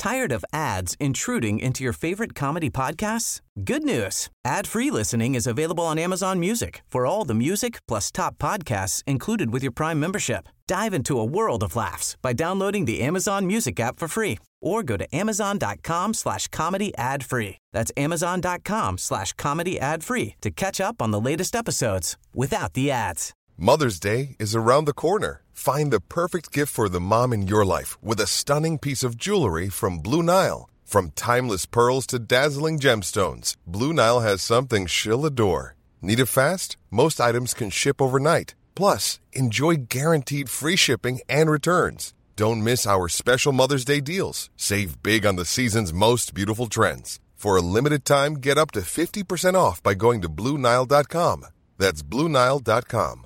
Tired of ads intruding into your favorite comedy podcasts? Good news. Ad-free listening is available on Amazon Music for all the music plus top podcasts included with your Prime membership. Dive into a world of laughs by downloading the Amazon Music app for free or go to amazon.com/comedy ad-free. That's amazon.com/comedy ad-free to catch up on the latest episodes without the ads. Mother's Day is around the corner. Find the perfect gift for the mom in your life with a stunning piece of jewelry from Blue Nile. From timeless pearls to dazzling gemstones, Blue Nile has something she'll adore. Need it fast? Most items can ship overnight. Plus, enjoy guaranteed free shipping and returns. Don't miss our special Mother's Day deals. Save big on the season's most beautiful trends. For a limited time, get up to 50% off by going to BlueNile.com. That's BlueNile.com.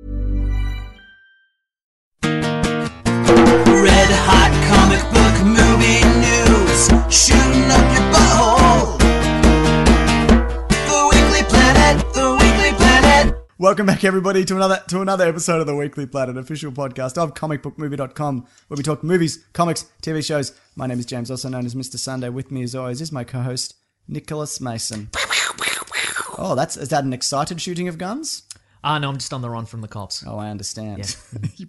Red hot comic book movie news, shooting up your butthole. The Weekly Planet, the Weekly Planet. Welcome back, everybody, to another episode of the Weekly Planet, official podcast of comicbookmovie.com, where we talk movies, comics, TV shows. My name is James, also known as Mr. Sunday. With me, as always, is my co-host, Nicholas Mason. Oh, is that an excited shooting of guns? No, I'm just on the run from the cops. Oh, I understand. Yeah.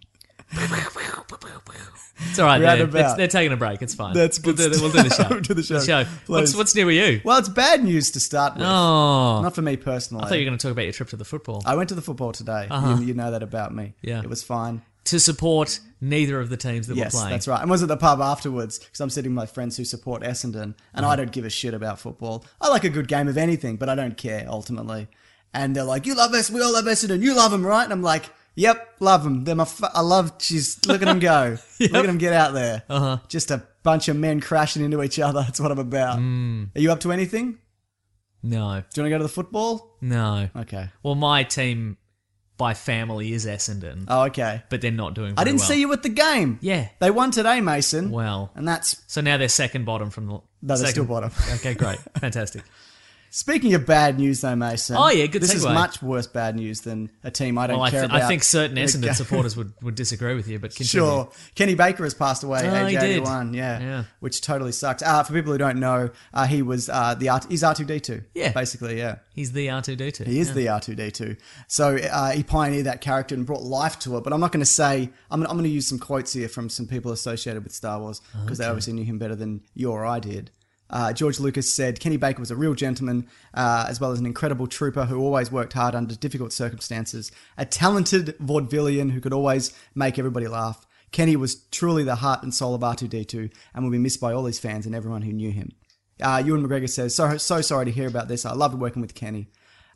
It's all right. They're taking a break. It's fine. That's good. We'll do the show. Do the show. What's new with you? Well, it's bad news to start with. Oh. Not for me personally. I thought you were going to talk about your trip to the football. I went to the football today. Uh-huh. You know that about me. Yeah. It was fine. To support neither of the teams that were Yes, playing. that's right. I was at the pub afterwards because I'm sitting with my friends who support Essendon, and I don't give a shit about football. I like a good game of anything, but I don't care ultimately. And they're like, "You love us, we all love Essendon. You love them, right?" And I'm like, "Yep, love them. They're I love. Jeez, look at them go. Yep. Look at them get out there. Uh-huh. Just a bunch of men crashing into each other. That's what I'm about. Are you up to anything? No. Do you want to go to the football? No. Okay. Well, my team by family is Essendon. Oh, okay. But they're not doing very I didn't well. see you at the game. Yeah. They won today, Mason. Well. And that's... So now they're second bottom from the... No, they're second. still bottom. Okay, great. Fantastic. Speaking of bad news, though, Mason. Oh, yeah, good This is segue. much worse bad news than a team I don't Well, care about. I think certain Essendon supporters would disagree with you, but continue. Sure. Kenny Baker has passed away, Oh, age he did. 81, yeah, which totally sucks. For people who don't know, he was he's R2-D2. Yeah. Basically, yeah. He's the R2-D2. He is the R2-D2. So he pioneered that character and brought life to it. But I'm not going to say... I'm going to use some quotes here from some people associated with Star Wars because they obviously knew him better than you or I did. George Lucas said, Kenny Baker was a real gentleman, as well as an incredible trooper who always worked hard under difficult circumstances, a talented vaudevillian who could always make everybody laugh. Kenny was truly the heart and soul of R2-D2 and will be missed by all his fans and everyone who knew him. Ewan McGregor says, so sorry to hear about this. I loved working with Kenny.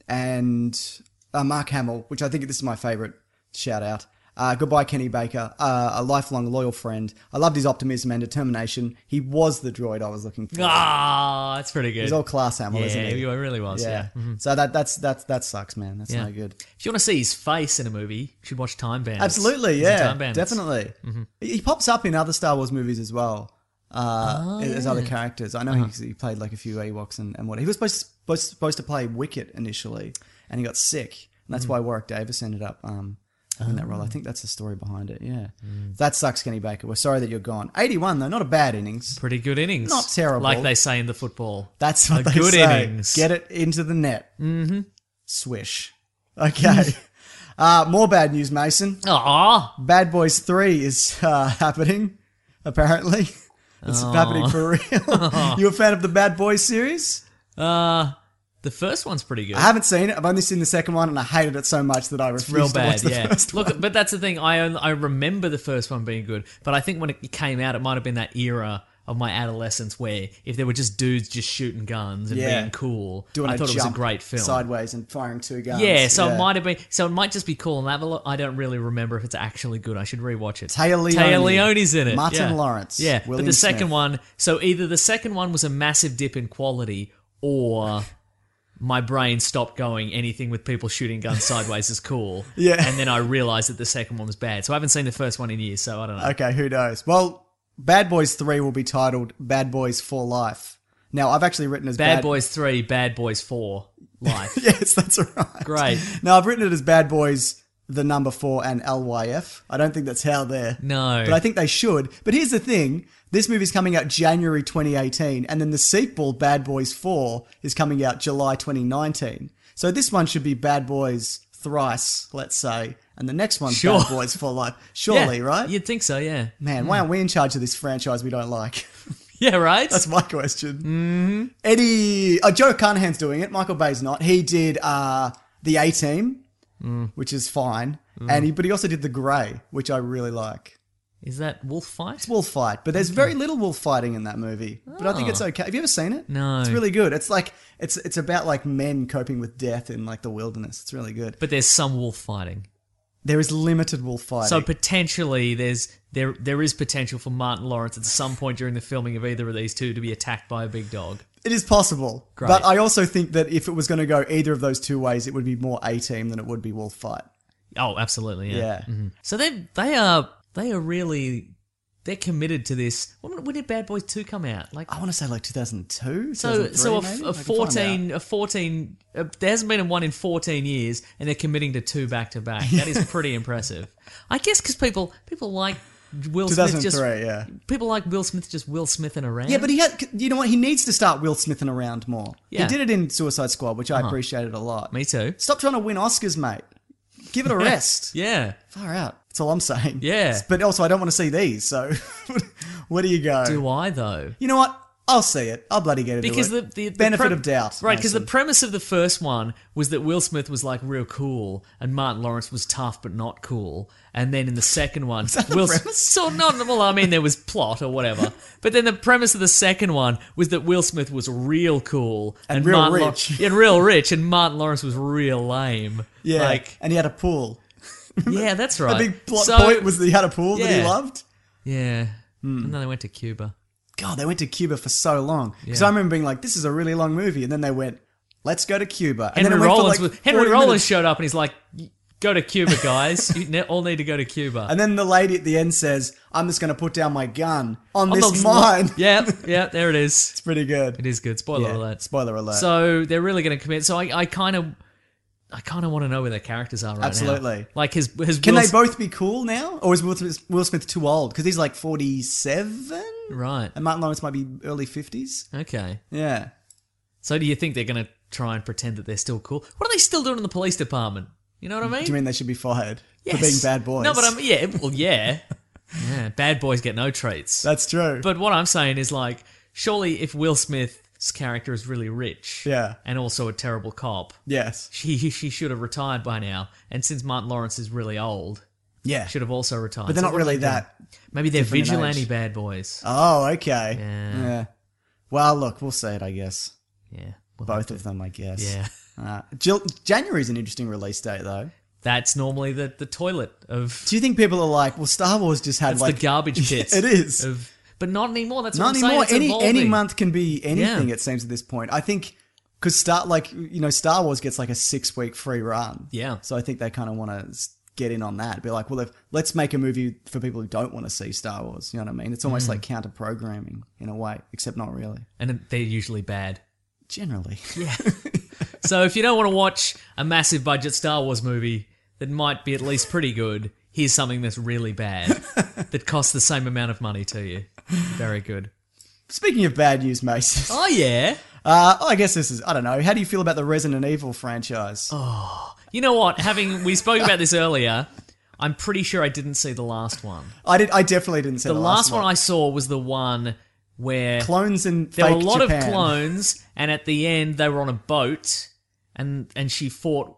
And Mark Hamill, which I think this is my favourite shout out. Goodbye, Kenny Baker, a lifelong loyal friend. I loved his optimism and determination. He was the droid I was looking for. Ah, that's pretty good. He's all class Hamill, isn't he? Yeah, he really was, yeah. Mm-hmm. So that sucks, man. That's no good. If you want to see his face in a movie, you should watch Time Bandits. Absolutely, He's in yeah. Time Bandits. Definitely. Mm-hmm. He pops up in other Star Wars movies as well. As other characters. I know he played like a few Ewoks and what. He was supposed to play Wicket initially, and he got sick. And that's why Warwick Davis ended up in that role. I think that's the story behind it, yeah. That sucks, Kenny Baker. We're sorry that you're gone. 81, though, not a bad innings. Pretty good innings. Not terrible. Like they say in the football. That's what a they good say. innings. Get it into the net. Mm-hmm. Swish. Okay. More bad news, Mason. Aw. Bad Boys 3 is happening, apparently. It's happening for real. You a fan of the Bad Boys series? The first one's pretty good. I haven't seen it. I've only seen the second one, and I hated it so much that I refused Real to bad, watch the yeah. first one. Look, but that's the thing. I remember the first one being good, but I think when it came out, it might have been that era of my adolescence where if there were just dudes just shooting guns and being cool, Doing I thought it was a jump great film. sideways and firing two guns. Yeah, so it might have been. So it might just be cool and that, but I don't really remember if it's actually good. I should rewatch it. Taya Leone's in it. Martin Lawrence. Yeah, William but the second Smith. one. So either the second one was a massive dip in quality, or my brain stopped going. Anything with people shooting guns sideways is cool. Yeah. And then I realized that the second one was bad. So I haven't seen the first one in years. So I don't know. Okay, who knows? Well, Bad Boys 3 will be titled Bad Boys for Life. Now, I've actually written as Bad Boys 3, Bad Boys 4, Life. Yes, that's right. Great. Now, I've written it as Bad Boys the number 4 and LYF. I don't think that's how they're... No. But I think they should. But here's the thing. This movie's coming out January 2018, and then the sequel, Bad Boys 4, is coming out July 2019. So this one should be Bad Boys Thrice, let's say, and the next one's Sure. Bad Boys for Life. Surely, Yeah, right? You'd think so, yeah. Man, why aren't we in charge of this franchise we don't like? Yeah, right? That's my question. Mm-hmm. Eddie... Joe Carnahan's doing it. Michael Bay's not. He did The A-Team, which is fine. But he also did The Grey, which I really like. Is that wolf fight? It's wolf fight, but there's very little wolf fighting in that movie. But I think it's okay. Have you ever seen it? No. It's really good. It's like it's about like men coping with death in like the wilderness. It's really good. But there's some wolf fighting. There is limited wolf fighting. So potentially there is potential for Martin Lawrence at some point during the filming of either of these two to be attacked by a big dog. It is possible. Great. But I also think that if it was going to go either of those two ways, it would be more A-Team than it would be wolf fight. Oh, absolutely, yeah. Yeah. Mm-hmm. So they are really... They're committed to this. When did Bad Boys 2 come out? Like, I want to say like 2002, so 2003 maybe? a 14. There hasn't been one in 14 years, and they're committing to 2 back to back. That is pretty impressive. I guess because people like Will Smith. 2003, yeah. People like Will Smith just Will Smithing around. Yeah, but you know what? He needs to start Will Smithing around more. Yeah. He did it in Suicide Squad, which I appreciated a lot. Me too. Stop trying to win Oscars, mate. Give it a rest. Yeah. Far out. That's all I'm saying. Yeah. But also, I don't want to see these, so where do you go? Do I though? You know what? I'll see it. I'll bloody get into Because it. the benefit of doubt. Right, because the Mason. premise of the first one was that Will Smith was like real cool and Martin Lawrence was tough but not cool. And then in the second one, that the Will premise? so not well, I mean there was plot or whatever. But then the premise of the second one was that Will Smith was real cool And real Martin rich. and real rich and Martin Lawrence was real lame. Yeah, Like, and he had a pool. yeah, that's right. The big plot point was that he had a pool that he yeah. loved. Yeah. And then they went to Cuba. God, they went to Cuba for so long. Because I remember being like, this is a really long movie. And then they went, let's go to Cuba. And Henry then it went for Rollins, like Henry 40 Rollins minutes. showed up and he's like, go to Cuba, guys. You all need to go to Cuba. And then the lady at the end says, I'm just going to put down my gun on this mine. Yeah, there it is. It's pretty good. It is good. Spoiler Yeah, alert. spoiler alert. So they're really going to commit. So I kind of want to know where their characters are right now. Absolutely. Like his Can Will they both be cool now? Or is Will Smith too old? Because he's like 47? Right. And Martin Lawrence might be early 50s? Okay. Yeah. So do you think they're going to try and pretend that they're still cool? What are they still doing in the police department? You know what I mean? Do you mean they should be fired Yes. for being bad boys? No, but yeah. Yeah, bad boys get no treats. That's true. But what I'm saying is like, surely if Will Smith's character is really rich, Yeah. and also a terrible cop, Yes. she should have retired by now. And since Martin Lawrence is really old, Yeah. should have also retired. But they're So not what are really they doing? that. Maybe they're different in vigilante age. bad boys. Oh, okay. Yeah. Well, look, we'll see it, I guess. Yeah. We'll Both have of them, I guess. to- Yeah. January's an interesting release date, though. That's normally the toilet of... Do you think people are like, well, Star Wars just had That's like the garbage pit. It is. But not anymore. That's Not what I'm anymore. saying. It's Any evolving. month can be anything. Yeah. It seems at this point. I think because Star Wars gets like a 6-week free run. Yeah. So I think they kind of want to get in on that. Be like, well, let's make a movie for people who don't want to see Star Wars. You know what I mean? It's almost like counter programming in a way, except not really. And they're usually bad. Generally. Yeah. So if you don't want to watch a massive budget Star Wars movie that might be at least pretty good, here's something that's really bad that costs the same amount of money to you. Very good. Speaking of bad news, Mason. Oh, yeah. I guess this is, I don't know. How do you feel about the Resident Evil franchise? You know what? We spoke about this earlier. I'm pretty sure I didn't see the last one. I definitely didn't see The the last one I saw was the one where Clones in there fake were a lot Japan. of clones, and at the end they were on a boat, and she fought.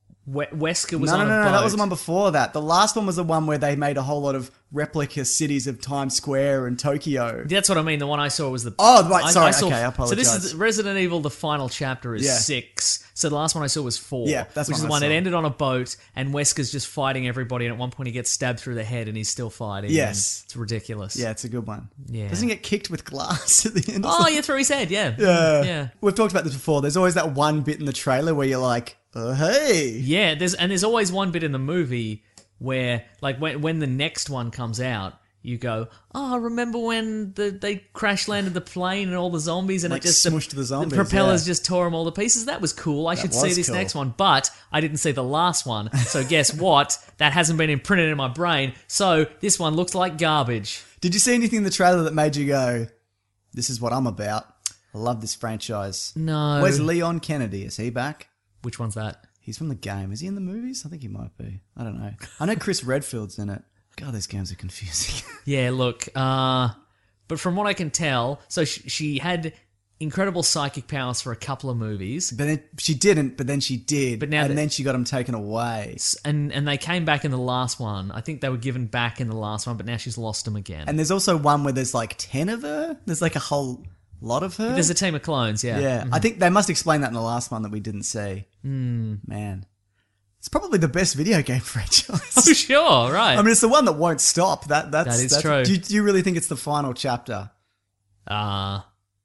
Wesker was No, on a boat. that was the one before that. The last one was the one where they made a whole lot of replica cities of Times Square and Tokyo. That's what I mean. The one I saw was the. Oh, right, sorry, okay, I So this apologise. is Resident Evil. The final chapter is Yeah. 6. So the last one I saw was 4. Yeah, that's which is one the I one saw. that ended on a boat, and Wesker's just fighting everybody. And at one point, he gets stabbed through the head, and he's still fighting. Yes. and it's ridiculous. Yeah, it's a good one. Yeah. Doesn't he get kicked with glass at the end? or Oh, something? yeah, through his head. Yeah. Yeah. We've talked about this before. There's always that one bit in the trailer where you're like, oh, hey. Yeah, there's always one bit in the movie where, like, when the next one comes out, you go, oh, remember when they crash landed the plane and all the zombies and Like it just smushed the zombies, propellers yeah. just tore them all to pieces? That was cool. I should see was this cool. next one, but I didn't see the last one. So guess what? That hasn't been imprinted in my brain. So this one looks like garbage. Did you see anything in the trailer that made you go, this is what I'm about? I love this franchise. No. Where's Leon Kennedy? Is he back? Which one's that? He's from the game. Is he in the movies? I think he might be. I don't know. I know Chris Redfield's in it. God, these games are confusing. Yeah, look, but from what I can tell, so she had incredible psychic powers for a couple of movies. But then she didn't, but then she did. But now and that- then she got them taken away. And they came back in the last one. I think they were given back in the last one, but now she's lost them again. And there's also one where there's like 10 of her. There's like a whole lot of her. There's a team of clones, yeah. Yeah, I think they must explain that in the last one that we didn't see. Man. It's probably the best video game franchise. Oh, sure, right. I mean, it's the one that won't stop. That's true. Do you really think it's the final chapter? Uh,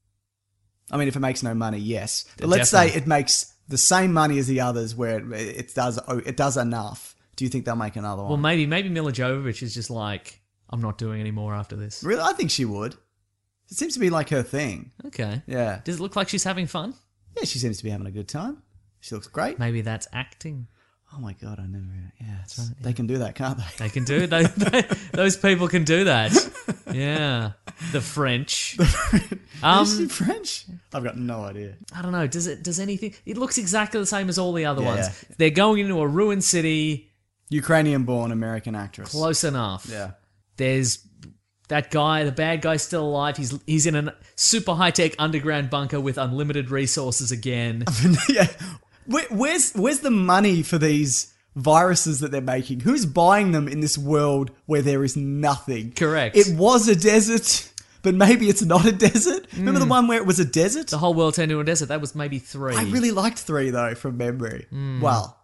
I mean, if it makes no money, yes. But let's say it makes the same money as the others, where it does enough. Do you think they'll make another one? well, maybe Mila Jovovich is just like, I'm not doing any more after this. Really, I think she would. It seems to be like her thing. Okay. Yeah, Does it look like she's having fun? yeah. She seems to be having a good time. She looks great. Maybe that's acting. Oh my god, I never. Yeah, that's right. They can do that, can't they? They can do it. Those people can do that. Yeah. The French. Is she French? I've got no idea. I don't know. Does anything? It looks exactly the same as all the other Yeah. ones. They're going into a ruined city. Ukrainian-born American actress. Close enough. Yeah. There's that guy, the bad guy's still alive. He's in a super high-tech underground bunker with unlimited resources again. Yeah. Where's the money for these viruses that they're making? Who's buying them in this world where there is nothing? Correct. It was a desert, but maybe it's not a desert. Remember the one where it was a desert? The whole world turned into a desert. That was maybe 3. I really liked 3 though, from memory. Well,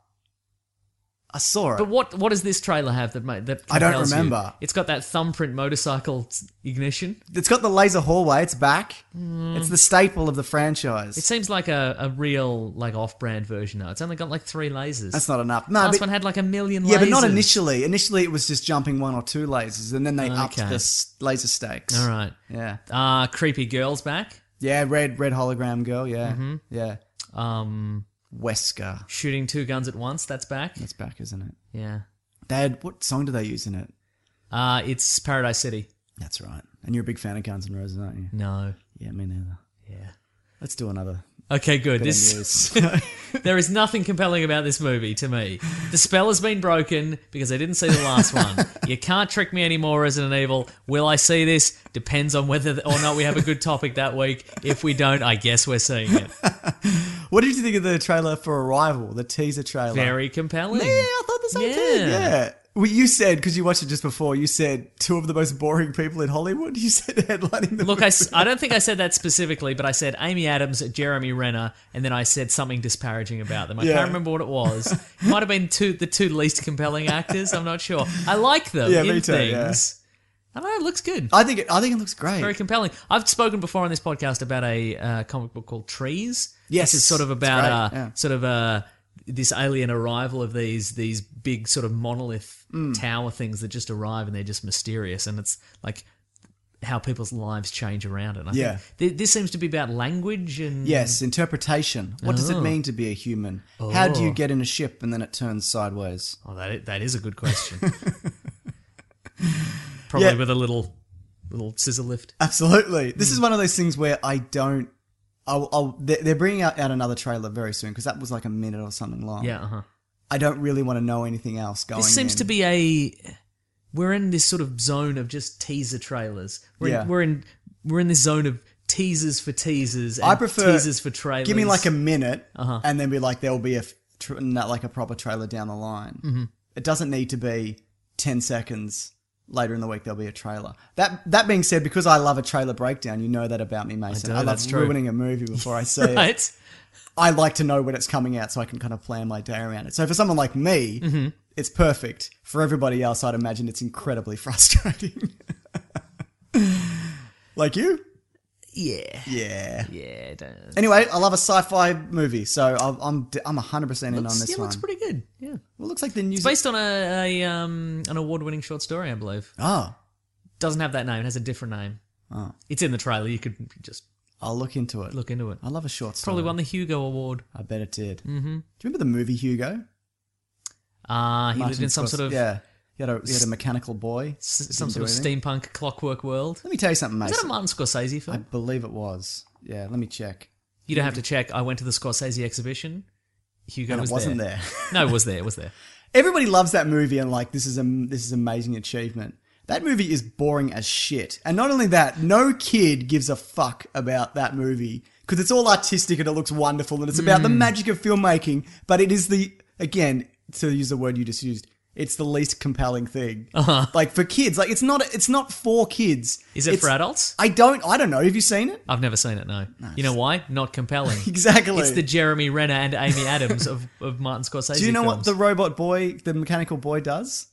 I saw it. But what does this trailer have that I don't compels you? remember. It's got that thumbprint motorcycle ignition. It's got the laser hallway. It's back. It's the staple of the franchise. It seems like a real like off-brand version though. It's only got like 3 lasers. That's not enough. No, Last but, one had like a million lasers. yeah, but not initially. Initially, it was just jumping 1 or 2 lasers, and then they upped Okay. the laser stakes. All right. Yeah. Creepy girl's back. Yeah, red hologram girl. Yeah. Yeah. Wesker. Shooting 2 guns at once. That's back. That's back, isn't it? Yeah. What song do they use in it? It's Paradise City. That's right. And you're a big fan of Guns N' Roses, aren't you? No. Yeah, me neither. Yeah. Let's do another Okay, good. bit of This news. there is nothing compelling about this movie to me. The spell has been broken because I didn't see the last one. You can't trick me anymore, Resident Evil. Will I see this? Depends on whether or not we have a good topic that week. If we don't, I guess we're seeing it. What did you think of the trailer for Arrival, the teaser trailer? Very compelling. Yeah, I thought the same Yeah. thing. Yeah. Well, you said, because you watched it just before, you said 2 of the most boring people in Hollywood. You said headlining the Look, movie. I don't think I said that specifically, but I said Amy Adams, Jeremy Renner, and then I said something disparaging about them. I Yeah. can't remember what it was. It might have been the two least compelling actors. I'm not sure. I like them Yeah, in me too, things. I don't know. It looks good. I think it looks great. Very compelling. I've spoken before on this podcast about a comic book called Trees. Yes, Which is sort of it's about great, yeah. sort of this alien arrival of these big sort of monolith tower things that just arrive and they're just mysterious, and it's like how people's lives change around it. And I Yeah. think this seems to be about language and Yes, interpretation. What does it mean to be a human? How do you get in a ship and then it turns sideways? Oh, that is a good question. Probably Yeah. with a little scissor lift. Absolutely. This is one of those things where I don't. They're bringing out another trailer very soon because that was like a minute or something long. Yeah. I don't really want to know anything else going. This seems in. to be we're in this sort of zone of just teaser trailers. Yeah. We're in this zone of teasers for teasers and I prefer teasers for trailers. Give me like a minute, Uh-huh. and then be like, there will be not a proper trailer down the line. Mm-hmm. It doesn't need to be 10 seconds. Later in the week, there'll be a trailer. That being said, because I love a trailer breakdown, you know that about me, Mason. I love that's true. ruining a movie before I see it. right? I like to know when it's coming out so I can kind of plan my day around it. So for someone like me, Mm-hmm. it's perfect. For everybody else, I'd imagine it's incredibly frustrating. Like you? Yeah. Yeah. Yeah. Anyway, I love a sci-fi movie, so I'm 100% in on this one. Looks pretty good. Yeah. Well, it looks like the news. It's based on an award-winning short story, I believe. Oh, Doesn't have that name. It has a different name. Oh. It's in the trailer. You could just I'll look into it. look into it. I love a short story. Probably won the Hugo Award. I bet it did. Mm-hmm. Do you remember the movie Hugo? He lived Martin in some Scorsese- sort of Yeah. He had a mechanical boy. some Didn't sort of do anything. steampunk clockwork world. Let me tell you something, Is Mason. that a Martin Scorsese I film? believe it was. Yeah, let me check. You don't have to check. I went to the Scorsese exhibition. Hugo And was it wasn't there. there. No, it was there. It was there. Everybody loves that movie and like this is amazing achievement. That movie is boring as shit. And not only that, no kid gives a fuck about that movie because it's all artistic and it looks wonderful and it's about the magic of filmmaking, but it is again, to use the word you just used, it's the least compelling thing. Like for kids, like it's not for kids. Is it for adults? I don't know. Have you seen it? I've never seen it, no. You know why? Not compelling. Exactly. It's the Jeremy Renner and Amy Adams of Martin Scorsese Do you know what films. the robot boy, the mechanical boy does?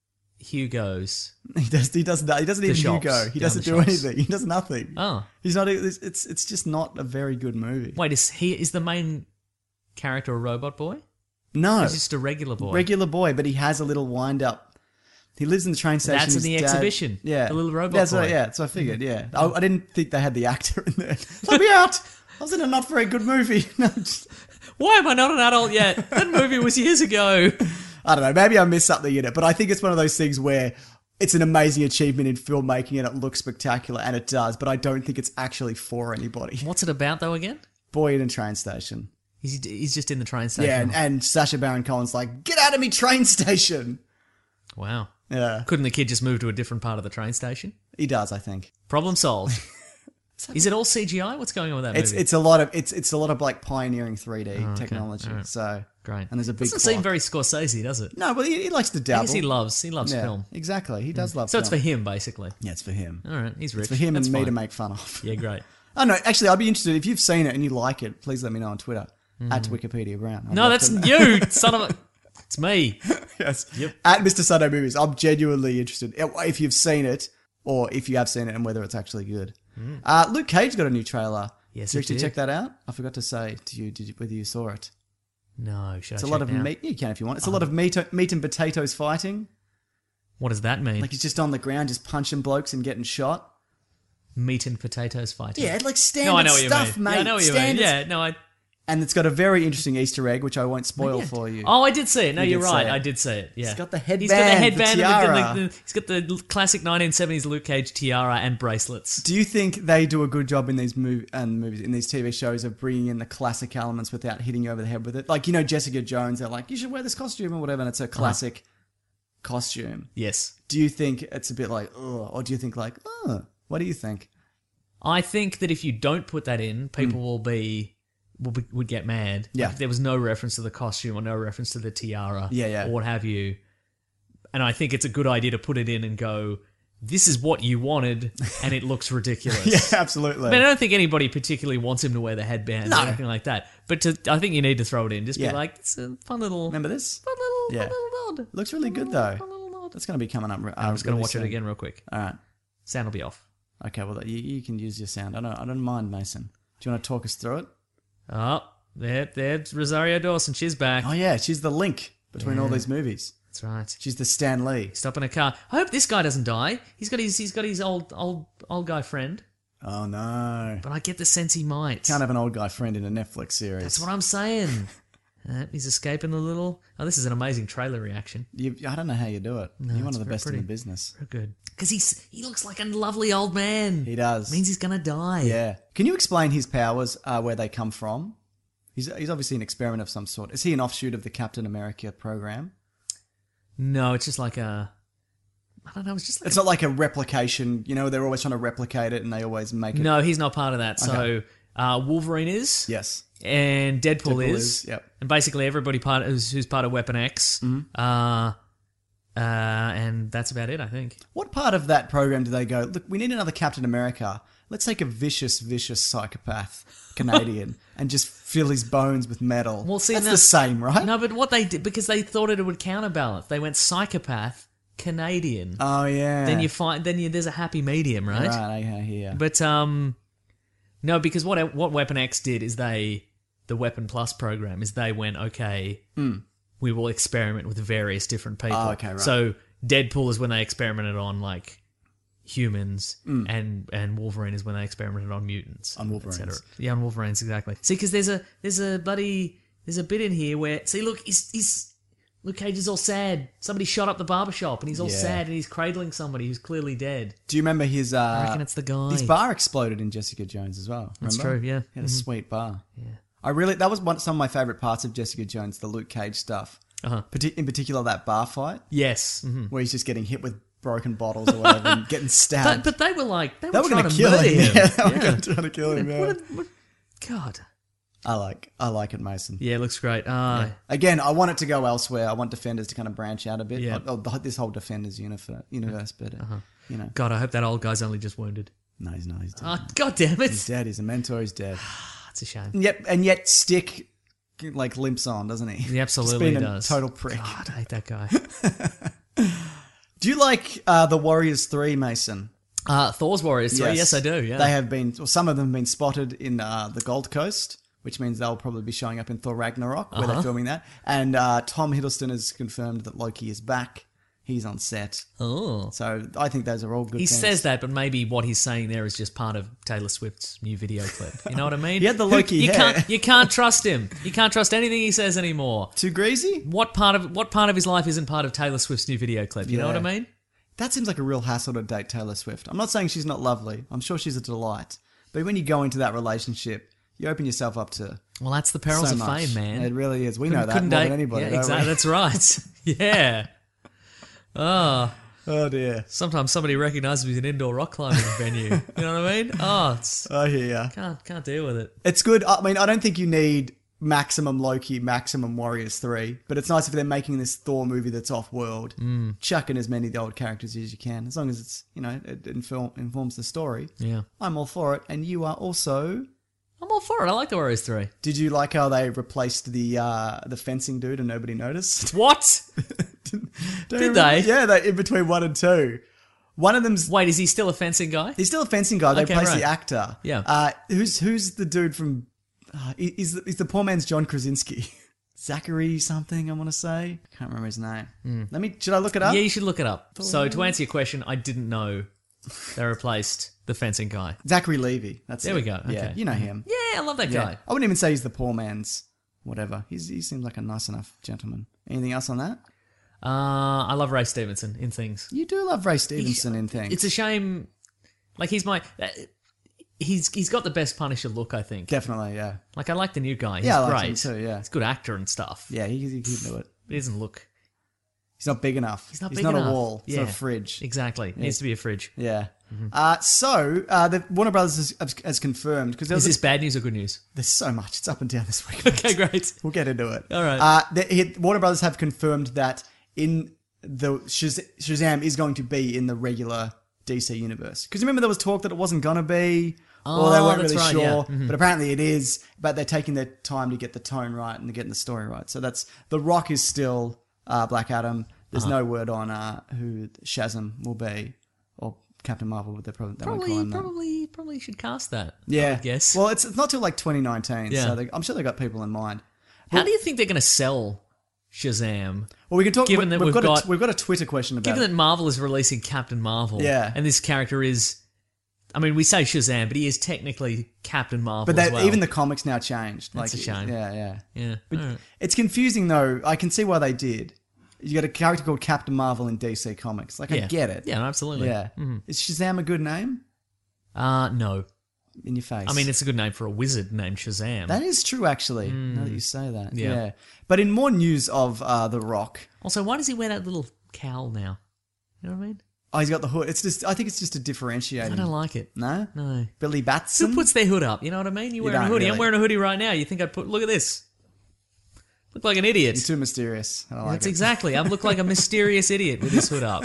Hugo's. He does that. He doesn't even shops, Hugo. He down doesn't the do shops. anything. He does nothing. Oh. He's not. It's just not a very good movie. Wait, is the main character a robot boy? No, He's just a regular boy. regular boy, but he has a little wind up. He lives in the train station. That's in His the dad- exhibition. Yeah, The little robot That's boy. What, yeah, so I figured. Yeah, I didn't think they had the actor in there. Let me out. I was in a not very good movie. No, Why am I not an adult yet? That movie was years ago. I don't know. Maybe I missed something in it, but I think it's one of those things where it's an amazing achievement in filmmaking and it looks spectacular, and it does. But I don't think it's actually for anybody. What's it about, though, again? Boy in a train station. He's just in the train station. Yeah, and Sacha Baron Cohen's like, get out of me train station. Wow. Yeah, Couldn't the kid just move to a different part of the train station? he does. I think Problem solved. Is it all CGI? What's going on with that movie? it's a lot of like pioneering 3D technology. All right. So Great. and there's a big. Doesn't seem clock. very Scorsese, does it? No, but he likes to I dabble. guess he loves yeah, film. exactly. He does love. So it's for film. him, basically. Yeah, it's for him. All right, he's rich. It's for him That's and me fine. to make fun of. Yeah, great. Oh no, actually, I'd be interested if you've seen it and you like it. Please let me know on Twitter at Wikipedia Brown. I'd No, love that's to know. you, son of a... It's me. Yes. Yep. At Mr. Sunday Movies, I'm genuinely interested if you've seen it or if you have seen it and whether it's actually good. Luke Cage got a new trailer. Yes, did you he actually did. check that out? I forgot to say to you whether you saw it. No, should It's I a lot check of now? meat. You can if you want. It's a lot of meat and potatoes fighting. What does that mean? Like he's just on the ground, just punching blokes and getting shot. Meat and potatoes fighting. Yeah, like standard No, I know what you stuff, mean. mate. Yeah, I know what you mean. Standard Yeah, no, I... And it's got a very interesting Easter egg, which I won't spoil Yeah. for you. Oh, I did see it. No, You you're did right. see it. I did see it. Yeah. He's got the He's got the headband, headband. the and tiara. he's got the classic 1970s Luke Cage tiara and bracelets. Do you think they do a good job in these movies, in these TV shows, of bringing in the classic elements without hitting you over the head with it? Like, you know, Jessica Jones, they're like, you should wear this costume or whatever, and it's a classic costume. Yes. Do you think it's a bit like, ugh, or do you think like, oh, what do you think? I think that if you don't put that in, people would get mad. Yeah. Like if there was no reference to the costume or no reference to the tiara Yeah. or what have you. And I think it's a good idea to put it in and go, this is what you wanted, and it looks ridiculous. Yeah, absolutely. I mean, I don't think anybody particularly wants him to wear the headband No. or anything like that. But I think you need to throw it in. Just Yeah. be like, it's a fun little... Remember this? Fun little, Yeah. fun little nod. Looks really good though. Fun little nod. That's going to be coming up. I'm just going to really watch soon. it again real quick. All right. Sound will be off. Okay. Well, you can use your sound. I don't mind, Mason. Do you want to talk us through it? Oh, there's Rosario Dawson. She's back. Oh yeah, she's the link between all these movies. That's right. She's the Stan Lee. Stop in a car. I hope this guy doesn't die. He's got his old guy friend, Oh no. but I get the sense he might. Can't have an old guy friend in a Netflix series. That's what I'm saying. He's escaping the little... Oh, this is an amazing trailer reaction. I don't know how you do it. You're one it's of the very best in pretty. the business. Real good. Because he looks like a lovely old man. He does. Means he's going to die. Yeah. Can you explain his powers, where they come from? He's obviously an experiment of some sort. Is he an offshoot of the Captain America program? No, it's just like a... I don't know, it's just like... It's not like a replication. You know, they're always trying to replicate it and they always make it. No, he's not part of that. Okay. So Wolverine is. Yes. And Deadpool, Deadpool is. is, yep. And basically everybody who's part of Weapon X. And that's about it, I think. What part of that program do they go, look, we need another Captain America. Let's take a vicious psychopath Canadian and just fill his bones with metal. Well, see, that's no- the same, right? No, but what they did, because they thought it would counterbalance. They went psychopath, Canadian. Oh, yeah. There's a happy medium, right? Right, I hear. But no, because what Weapon X did is the Weapon Plus program is they went, okay, we will experiment with various different people. Oh, okay, right. So Deadpool is when they experimented on like humans, and Wolverine is when they experimented on mutants, On Wolverines. etc. Yeah, on Wolverines, exactly. See, because there's a bit in here where look, he's Luke Cage is all sad. Somebody shot up the barbershop, and he's all Yeah. sad, and he's cradling somebody who's clearly dead. Do you remember his? I reckon it's the guy. His bar exploded in Jessica Jones as well. That's remember? true, yeah. He had a sweet bar. Yeah. That was some of my favorite parts of Jessica Jones, the Luke Cage stuff. Uh-huh. In particular, that bar fight Yes. where he's just getting hit with broken bottles or whatever and getting stabbed. But they were like, they were they were trying going to to kill murder him. him. Yeah, they were going to try to kill him. Yeah. God. I like it, Mason. Yeah, it looks great. Again, I want it to go elsewhere. I want Defenders to kind of branch out a bit. Yeah. This whole Defenders universe, but you know, God, I hope that old guy's only just wounded. no, he's not. He's dead. Oh, God damn He's it. dead. He's a mentor. He's dead. That's a shame. And yet, Stick like limps on, doesn't he? He absolutely Just being does. A total prick. God, I hate that guy. Do you like the Warriors 3, Mason? Thor's Warriors 3, yes, I do, yeah. They have been, well, some of them have been spotted in the Gold Coast, which means they'll probably be showing up in Thor Ragnarok, where they're filming that. And Tom Hiddleston has confirmed that Loki is back. He's on set. Oh. So I think those are all good He things. says that, but maybe what he's saying there is just part of Taylor Swift's new video clip. You know what I mean? He had the Loki you hair. You can't trust him. You can't trust anything he says anymore. Too greasy? What part of his life isn't part of Taylor Swift's new video clip? You know what I Yeah. mean? That seems like a real hassle to date Taylor Swift. I'm not saying she's not lovely. I'm sure she's a delight. But when you go into that relationship, you open yourself up to Well, that's the perils so of much. fame, man. It really is. We know that Couldn't more date. than anybody. Yeah, don't exactly. we? That's right. Yeah. Oh, Oh, dear. sometimes somebody recognises me as an indoor rock climbing venue. You know what I mean? Oh, I hear ya. can't deal with it. It's good. I mean, I don't think you need maximum Loki, maximum Warriors 3, but it's nice if they're making this Thor movie that's off-world. Chuck in as many of the old characters as you can, as long as it's, it informs the story. Yeah. I'm all for it, and you are also... I'm all for it. I like the Warriors 3. Did you like how they replaced the fencing dude and nobody noticed? What? Did they? Yeah, in between 1 and 2. One of them's... Wait, is he still a fencing guy? He's still a fencing guy. They Okay, replaced right. the actor. Yeah. Who's the dude from... He's the poor man's John Krasinski. Zachary something, I want to say. Can't remember his name. Should I look it up? Yeah, you should look it up. So to answer your question, I didn't know they replaced the fencing guy. Zachary Levi. That's There it. we go. Yeah, Okay. you know him. Yeah, I love that Yeah. guy. I wouldn't even say he's the poor man's whatever. He seems like a nice enough gentleman. Anything else on that? I love Ray Stevenson in things. You do love Ray Stevenson in things. It's a shame. Like he's got the best Punisher look, I think. Definitely, yeah. Like I like the new guy. He's Yeah, I like great. him too, yeah. He's a good actor and stuff. Yeah, he can do it. But he doesn't look. He's not big enough. He's not He's big not enough. a wall. He's Yeah. not a fridge. Exactly. Needs to be a fridge. Yeah. The Warner Brothers has confirmed because Is this bad news or good news? there's so much. It's up and down this week. Okay, great. We'll get into it. All right. Warner Brothers have confirmed that in the Shazam is going to be in the regular DC universe. Because remember there was talk that it wasn't going to be, or they Oh, weren't that's really right, sure. yeah. Mm-hmm. But apparently it is. But they're taking their time to get the tone right and to getting the story right. So that's The Rock is still Black Adam. There's no word on who Shazam will be, or Captain Marvel, but they won't call him that. Probably should cast that. Yeah. Yes. Well, it's not till like 2019, Yeah. so I'm sure they got people in mind. How do you think they're going to sell Shazam? Well, we can talk. Given that we've we've got- a Twitter question about Given it. that Marvel is releasing Captain Marvel, Yeah. and this character is, I mean, we say Shazam, but he is technically Captain Marvel But as well. even the comics now changed. That's a shame. Yeah. yeah, But all right. it's confusing though. I can see why they did. You got a character called Captain Marvel in DC Comics. Like I Yeah. get it. Yeah, no, absolutely. Yeah. Is Shazam a good name? No. In your face. I mean, it's a good name for a wizard named Shazam. that is true actually. Now that you say that. Yeah. Yeah. But in more news of The Rock, Also, why does he wear that little cowl now? You know what I mean? oh, he's got the hood. I think it's just to differentiate I him. don't like it. No. No. Billy Batson. Who puts their hood up? You know what I mean? You're wearing a don't hoodie. really. I'm wearing a hoodie right now. You think I'd look at this. Look like an idiot. You're too mysterious. I don't like That's it. exactly. I look like a mysterious idiot with this hood up.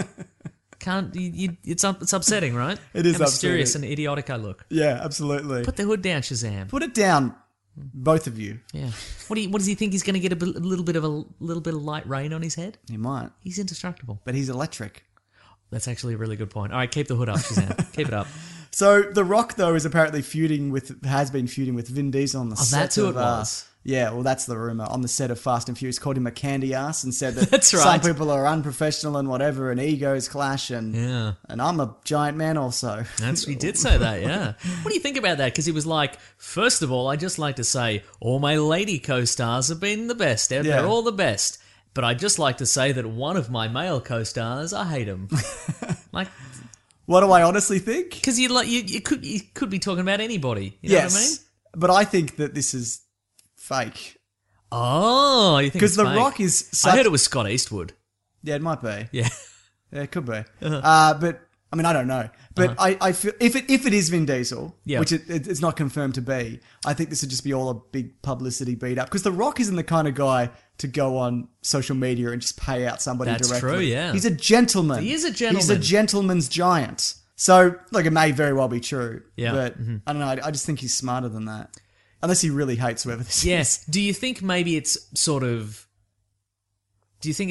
It's upsetting, right? It is How mysterious upsetting. and idiotic I look. Yeah, absolutely. Put the hood down, Shazam. Put it down, both of you. Yeah. What does he think? He's going to get a little bit of light rain on his head? He might, He's indestructible. but he's electric. That's actually a really good point. All right, keep the hood up, Shazam. Keep it up. So The Rock though is apparently has been feuding with Vin Diesel on the set that's who of it was. Yeah, well, that's the rumor. On the set of Fast and Furious, called him a candy ass and said that That's some right. people are unprofessional and whatever, and egos clash, and Yeah. and I'm a giant man also. He did say that, yeah. What do you think about that? Because he was like, first of all, I just like to say all my lady co-stars have been the best. They're Yeah. all the best. But I'd just like to say that one of my male co-stars, I hate him. Like, What do I honestly think? because you could be talking about anybody. You know Yes, what I mean? but I think that this is fake Oh, you think because it's The fake? Rock is. Such, I heard it was Scott Eastwood. Yeah, it might be. Yeah. Yeah, it could be. Uh-huh. But I mean, I don't know. But I feel if it is Vin Diesel, Yeah. which it's not confirmed to be, I think this would just be all a big publicity beat up because The Rock isn't the kind of guy to go on social media and just pay out somebody That's directly. true, yeah. He's a gentleman. He is a gentleman. He's a gentleman's giant. So, like, it may very well be true. Yeah. But I don't know. I just think he's smarter than that. Unless he really hates whoever this is. Yes. Do you think maybe it's sort of... Do you think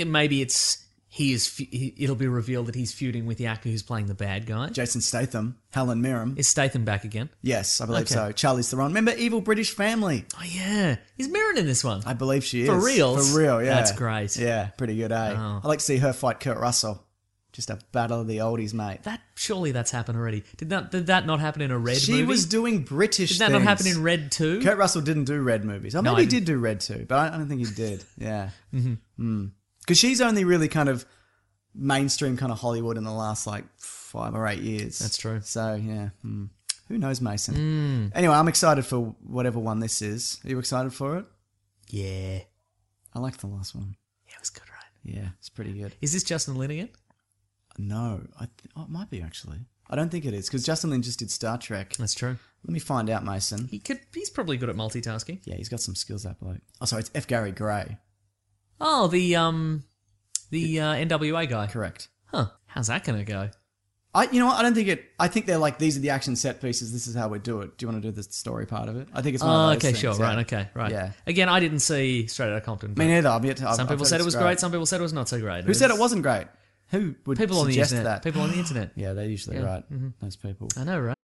it'll be revealed that he's feuding with the actor who's playing the bad guy? Jason Statham, Helen Mirren. Is Statham back again? Yes, I believe Okay. so. Charlize Theron. Remember Evil British Family? Oh, yeah. He's Mirren in this one. I believe she is. For reals? For real, yeah. That's great. Yeah, pretty good, eh? Oh. I'd like to see her fight Kurt Russell. Just a battle of the oldies, mate. Surely that's happened already. Did that not happen in a Red movie? She was doing British Did that not happen in Red too? Kurt Russell didn't do Red movies. Oh, No, maybe he I did do Red too, but I don't think he did. Yeah. Because she's only really kind of mainstream kind of Hollywood in the last, like, 5 or 8 years. That's true. So, yeah. Who knows, Mason? Anyway, I'm excited for whatever one this is. Are you excited for it? Yeah. I liked the last one. Yeah, it was good, right? Yeah, it's pretty good. Is this Justin Lin again? No, it might be actually. I don't think it is because Justin Lin just did Star Trek. That's true. Let me find out, Mason. He's probably good at multitasking. Yeah, he's got some skills, that bloke. Oh, sorry, it's F. Gary Gray. Oh, the NWA guy. Correct. Huh. How's that going to go? You know what? I don't think it. I think they're like, these are the action set pieces. This is how we do it. Do you want to do the story part of it? I think it's one Oh, of those okay, things, sure. yeah. Right, okay, right. Yeah. Again, I didn't see Straight Outta Compton. Me but neither. I've yet to, some people said it was great. Some people said it was not so great. Who said it wasn't great? Who would People on the suggest internet. that? People on the internet. Yeah, they're usually Yeah. right. Those people. I know, right?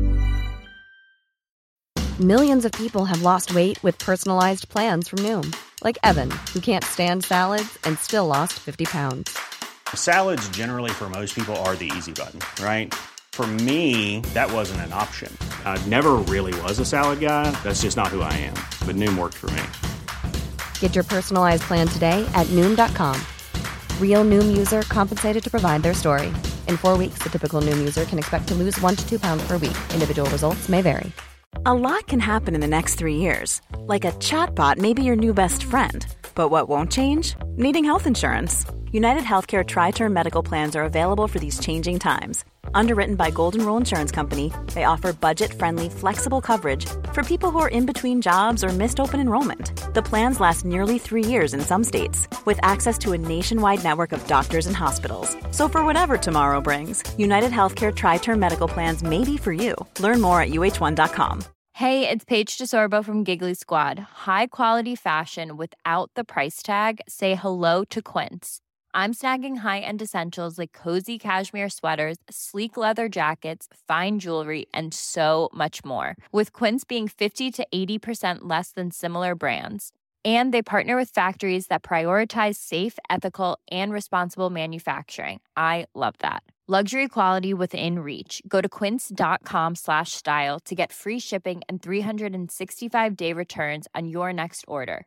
Millions of people have lost weight with personalized plans from Noom. Like Evan, who can't stand salads and still lost 50 pounds. Salads generally for most people are the easy button, right? For me, that wasn't an option. I never really was a salad guy. That's just not who I am. But Noom worked for me. Get your personalized plan today at Noom.com. Real Noom user compensated to provide their story. In 4 weeks, the typical Noom user can expect to lose 1 to 2 pounds per week. Individual results may vary. A lot can happen in the next 3 years. Like a chatbot may be your new best friend. But what won't change? Needing health insurance. United Healthcare Tri-Term Medical Plans are available for these changing times. Underwritten by Golden Rule Insurance Company, they offer budget-friendly, flexible coverage for people who are in between jobs or missed open enrollment. The plans last nearly 3 years in some states, with access to a nationwide network of doctors and hospitals. So for whatever tomorrow brings, United Healthcare Tri-Term Medical Plans may be for you. Learn more at uh1.com. Hey, it's Paige DeSorbo from Giggly Squad. High quality fashion without the price tag. Say hello to Quince. I'm snagging high-end essentials like cozy cashmere sweaters, sleek leather jackets, fine jewelry, and so much more. With Quince being 50 to 80% less than similar brands. And they partner with factories that prioritize safe, ethical, and responsible manufacturing. I love that. Luxury quality within reach. Go to quince.com/style to get free shipping and 365-day returns on your next order.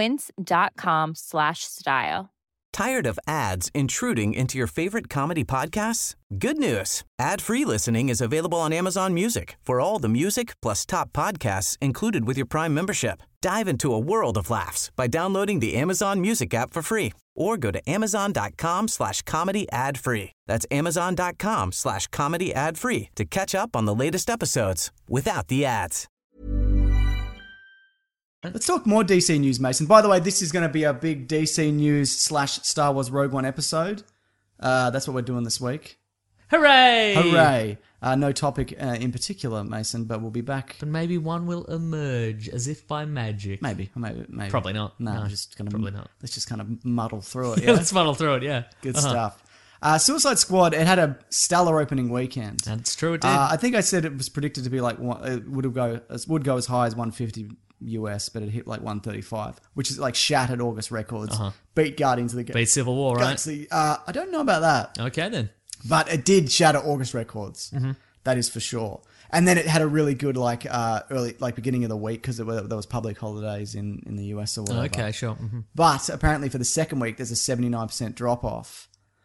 Quince.com/style. Tired of ads intruding into your favorite comedy podcasts? Good news. Ad-free listening is available on Amazon Music for all the music plus top podcasts included with your Prime membership. Dive into a world of laughs by downloading the Amazon Music app for free or go to amazon.com/comedy ad-free. That's amazon.com/comedy ad-free to catch up on the latest episodes without the ads. Let's talk more DC news, Mason. By the way, this is going to be a big DC news / Star Wars Rogue One episode. That's what we're doing this week. Hooray! Hooray! No topic in particular, Mason, but we'll be back. But maybe one will emerge as if by magic. Maybe. Probably not. No, No, just gonna probably not. Let's just kind of muddle through it. Yeah, Yeah, let's muddle through it, yeah. good stuff. Suicide Squad. It had a stellar opening weekend. That's true, it did. I think I said it was predicted to be like it would go as high as 150 US, but it hit like 135, which is like shattered August records. Beat Guardians of the Beat Civil War, right? Galaxy. I don't know about that. Okay, then. But it did shatter August records. That is for sure. And then it had a really good beginning of the week because there was public holidays in the US or whatever. Okay, sure. But apparently for the second week, there's a 79% drop off.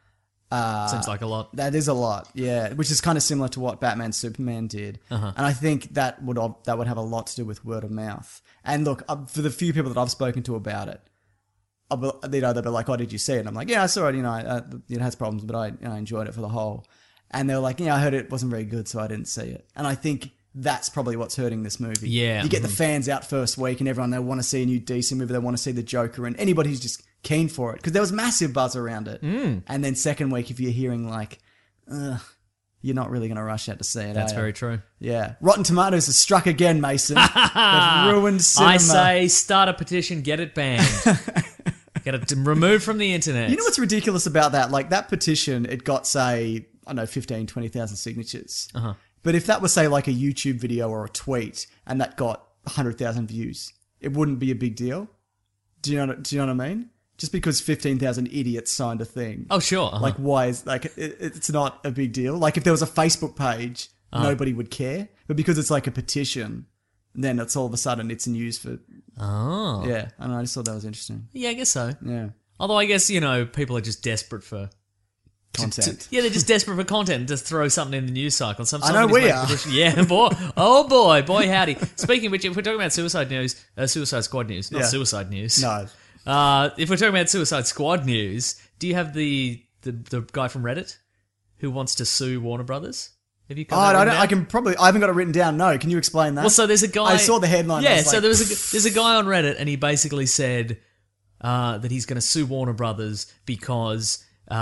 Seems like a lot. That is a lot, yeah. Which is kind of similar to what Batman Superman did, and I think that would have a lot to do with word of mouth. And look, for the few people that I've spoken to about it, they'll be like, "Oh, did you see it?" And I'm like, "Yeah, I saw it. It has problems, but I enjoyed it for the whole." And they're like, "Yeah, I heard it wasn't very good, so I didn't see it." And I think that's probably what's hurting this movie. Yeah, you get the fans out first week, and everyone they want to see a new DC movie, they want to see the Joker, and anybody who's just keen for it because there was massive buzz around it. And then second week, if you're hearing like, you're not really going to rush out to see it. That's very true. Yeah, Rotten Tomatoes has struck again, Mason. They've ruined cinema. I say, start a petition, get it banned, get it removed from the internet. You know what's ridiculous about that? Like that petition, it got say, I don't know, 15, 20,000 signatures. But if that was say like a YouTube video or a tweet, and that got 100,000 views, it wouldn't be a big deal. Do you know what I mean? Just because 15,000 idiots signed a thing. Oh, sure. Like, why is... Like, it's not a big deal. Like, if there was a Facebook page, nobody would care. But because it's like a petition, then it's all of a sudden it's news for... Oh. Yeah. I know, I just thought that was interesting. Yeah, I guess so. Yeah. Although I guess, people are just desperate for... Content. They're just desperate for content and just throw something in the news cycle. I know we are. Yeah, boy. Oh, boy, howdy. Speaking of which, if we're talking about Suicide Squad news, not suicide news. No. If we're talking about Suicide Squad news, do you have the guy from Reddit who wants to sue Warner Brothers? Have you got that written down? I haven't got it written down. No, can you explain that? Well, so there's a guy. I saw the headline. Yeah, so there's a guy on Reddit, and he basically said that he's going to sue Warner Brothers because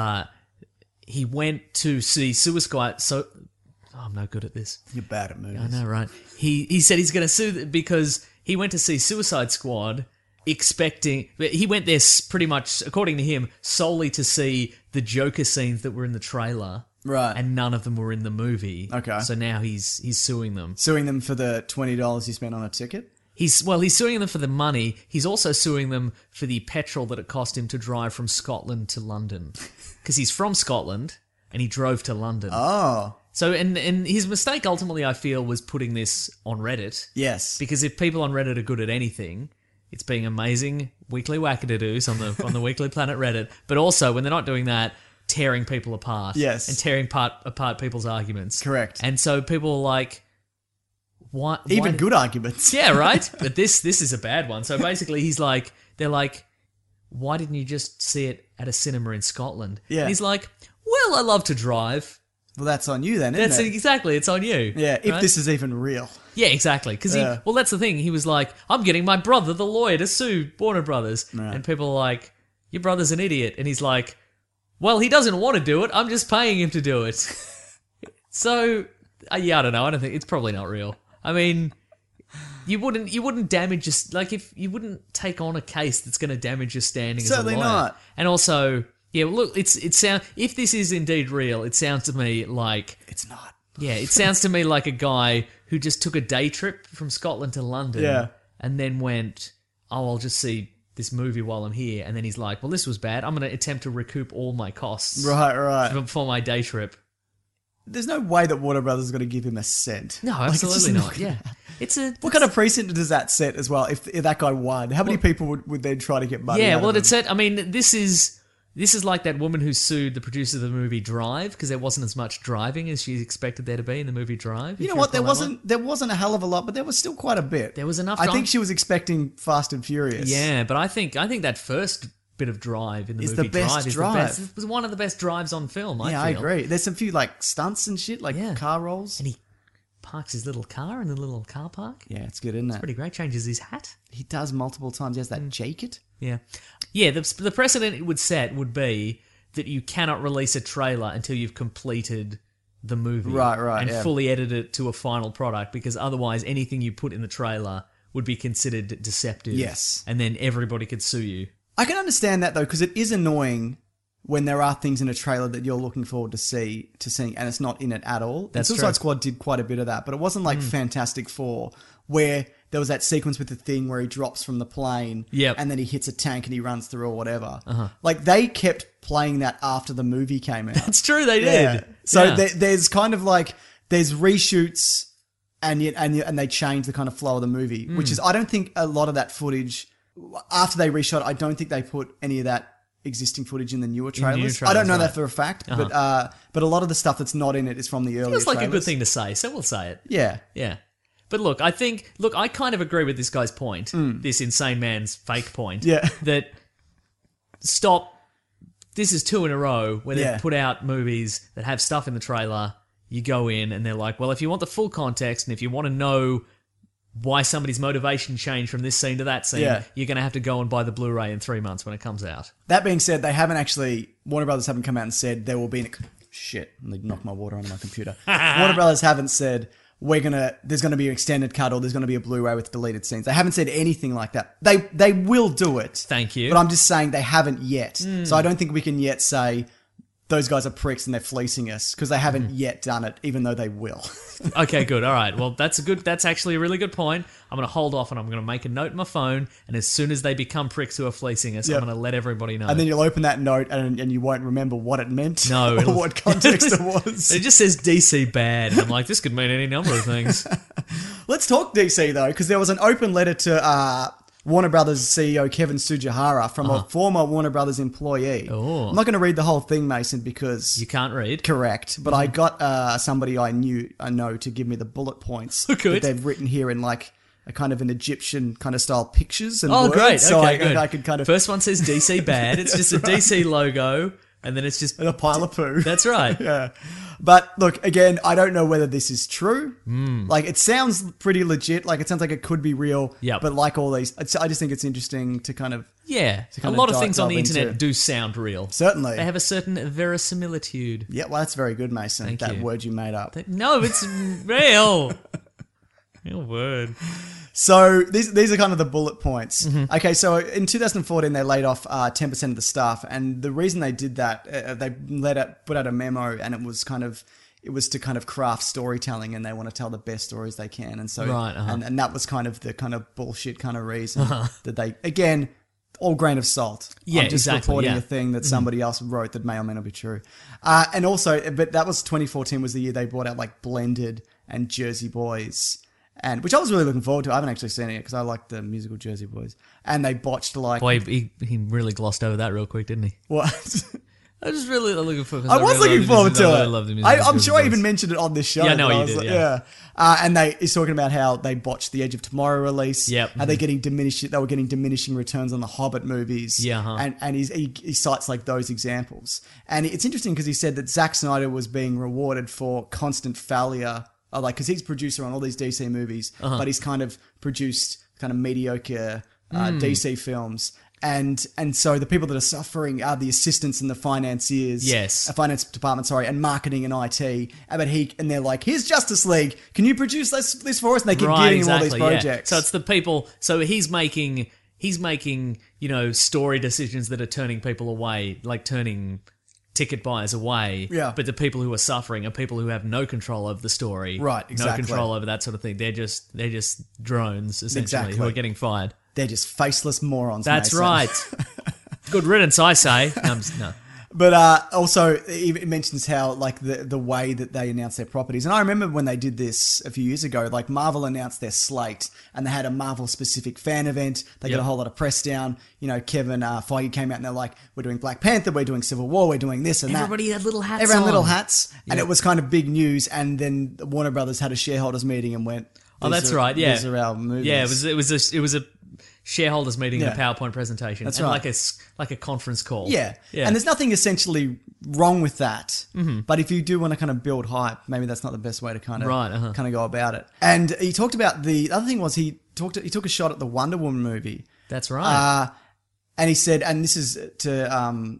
he went to see Suicide. So I'm no good at this. You're bad at movies. I know, right? He said he's going to sue because he went to see Suicide Squad. He went there pretty much, according to him, solely to see the Joker scenes that were in the trailer, right? And none of them were in the movie. Okay, so now he's suing them, for the $20 he spent on a ticket. He's suing them for the money. He's also suing them for the petrol that it cost him to drive from Scotland to London, because he's from Scotland and he drove to London. Oh. So, and his mistake ultimately, I feel, was putting this on Reddit. Yes, because if people on Reddit are good at anything, it's being amazing weekly wackadoos on the Weekly Planet Reddit, but also when they're not doing that, tearing people apart. Yes. And tearing apart people's arguments. Correct. And so people are like, what? Even good arguments. Yeah, right? But this is a bad one. So basically they're like, why didn't you just see it at a cinema in Scotland? Yeah. And he's like, well, I love to drive. Well, that's on you then, isn't it? Exactly, it's on you. Yeah, if this is even real. Yeah, exactly. Because that's the thing. He was like, I'm getting my brother, the lawyer, to sue Warner Brothers. Right. And people are like, your brother's an idiot. And he's like, well, he doesn't want to do it. I'm just paying him to do it. So, yeah, I don't know. I don't think it's probably not real. I mean, you wouldn't damage if you wouldn't take on a case that's going to damage your standing Certainly as a lawyer. Not. And also, yeah, well, look, if this is indeed real, it sounds to me like it's not. Yeah, it sounds to me like a guy who just took a day trip from Scotland to London and then went, oh, I'll just see this movie while I'm here. And then he's like, well, this was bad. I'm going to attempt to recoup all my costs. Right. For my day trip. There's no way that Warner Brothers is going to give him a cent. No, absolutely not. Yeah. What kind of precedent does that set as well? If that guy won, how many people would then try to get money? Yeah, out of it said, I mean, this is like that woman who sued the producer of the movie Drive because there wasn't as much driving as she expected there to be in the movie Drive. You know what? There wasn't a hell of a lot, but there was still quite a bit. There was enough. I think she was expecting Fast and Furious. Yeah, but I think that first bit of Drive in the movie Drive is the best. It was one of the best drives on film. I agree. There's some few like stunts and shit, like car rolls. And he parks his little car in the little car park. Yeah, it's good, isn't it? It's pretty great. Changes his hat. He does multiple times. He has that jacket. Yeah. Yeah, the precedent it would set would be that you cannot release a trailer until you've completed the movie. Right. And fully edit it to a final product, because otherwise anything you put in the trailer would be considered deceptive. Yes. And then everybody could sue you. I can understand that, though, because it is annoying when there are things in a trailer that you're looking forward to seeing and it's not in it at all. That's Suicide true. Squad did quite a bit of that, but it wasn't like Fantastic Four, where there was that sequence with the Thing where he drops from the plane, Yep. and then he hits a tank and he runs through or whatever. Like they kept playing that after the movie came out. It's true, they Yeah. did. So Yeah. there's kind of like there's reshoots and they change the kind of flow of the movie, which is I don't think a lot of that footage after they reshot. I don't think they put any of that existing footage in the newer trailers. I don't know that for a fact, but a lot of the stuff that's not in it is from the earlier. Feels like trailers. a good thing to say, so we'll say it. Yeah. Yeah. But look, I kind of agree with this guy's point, this insane man's fake point. Yeah. That this is 2 in a row where they've put out movies that have stuff in the trailer. You go in and they're like, well, if you want the full context and if you want to know why somebody's motivation changed from this scene to that scene, you're going to have to go and buy the Blu-ray in 3 months when it comes out. That being said, Warner Brothers haven't come out and said there will be shit. I knocked my water onto my computer. Warner Brothers haven't said there's gonna be an extended cut or there's gonna be a Blu-ray with deleted scenes. They haven't said anything like that. They will do it. Thank you. But I'm just saying they haven't yet. So I don't think we can yet say those guys are pricks and they're fleecing us because they haven't yet done it, even though they will. Okay, good. All right. Well, that's actually a really good point. I'm going to hold off and I'm going to make a note in my phone. And as soon as they become pricks who are fleecing us, I'm going to let everybody know. And then you'll open that note and you won't remember what it meant. No. Or what context it was. It just says DC bad. And I'm like, this could mean any number of things. Let's talk DC though, because there was an open letter to Warner Brothers CEO Kevin Tsujihara from a former Warner Brothers employee. Oh. I'm not going to read the whole thing, Mason, because You can't read. correct. But I got somebody I know to give me the bullet points Good. that they've written here in like a kind of an Egyptian kind of style pictures and Oh, words. great. So Okay, good. I could kind of First one says DC bad. It's just a DC logo. And then it's just... a pile of poo. That's right. Yeah. But look, again, I don't know whether this is true. Like, it sounds pretty legit. Like, it sounds like it could be real. Yep. But like all these, I just think it's interesting to kind of... Yeah. A kind of lot of things on the delve internet into. do sound real. Certainly. They have a certain verisimilitude. Yeah, well, that's very good, Mason. Thank that you. word you made up. No, it's real. Real word. So these are kind of the bullet points. Mm-hmm. Okay, so in 2014 they laid off 10% of the staff, and the reason they did that, they put out a memo, and it was to kind of craft storytelling, and they want to tell the best stories they can, and so Right, and that was kind of the kind of bullshit kind of reason that they, again, all grain of salt. Yeah, I'm just exactly, reporting yeah. a thing that somebody else wrote that may or may not be true. And also, but that was 2014 was the year they brought out like Blended and Jersey Boys. And which I was really looking forward to. I haven't actually seen it yet because I like the musical Jersey Boys. And they botched like Boy, he really glossed over that real quick, didn't he? what? I was just really looking forward. I was looking forward to I it. love the music. I'm sure I even mentioned it on this show. Yeah, I know but you was did, like, yeah. And he's talking about how they botched the Edge of Tomorrow release. Yep. How they were getting diminishing returns on the Hobbit movies. Yeah, And he cites like those examples. And it's interesting because he said that Zack Snyder was being rewarded for constant failure. Like, because he's producer on all these DC movies, but he's kind of produced kind of mediocre DC films. And so the people that are suffering are the assistants and the financiers. Yes. Finance department, and marketing and IT. And they're like, here's Justice League. Can you produce this for us? And they keep giving him all these projects. Yeah. So it's the people. So he's making story decisions that are turning people away, like turning ticket buyers away. Yeah. But the people who are suffering are people who have no control over the story. Right, exactly. No control over that sort of thing. They're just drones, essentially, Exactly. who are getting fired. They're just faceless morons. That's Mason. right. Good riddance, I say. No. But also, it mentions how like the way that they announce their properties. And I remember when they did this a few years ago, like Marvel announced their slate, and they had a Marvel-specific fan event. They got a whole lot of press down. Kevin Feige came out and they're like, we're doing Black Panther, we're doing Civil War, we're doing this and Everybody that. had little hats Everyone had little on. hats. And it was kind of big news. And then Warner Brothers had a shareholders meeting and went, Oh, that's right. Yeah. These are our movies. Yeah, it was a shareholders meeting and a PowerPoint presentation. That's and right. like a conference call. Yeah. Yeah. And there's nothing essentially wrong with that. Mm-hmm. But if you do want to kind of build hype, maybe that's not the best way to kind of kind of go about it. And he talked about the other thing was he took a shot at the Wonder Woman movie. That's right. And he said, and this is to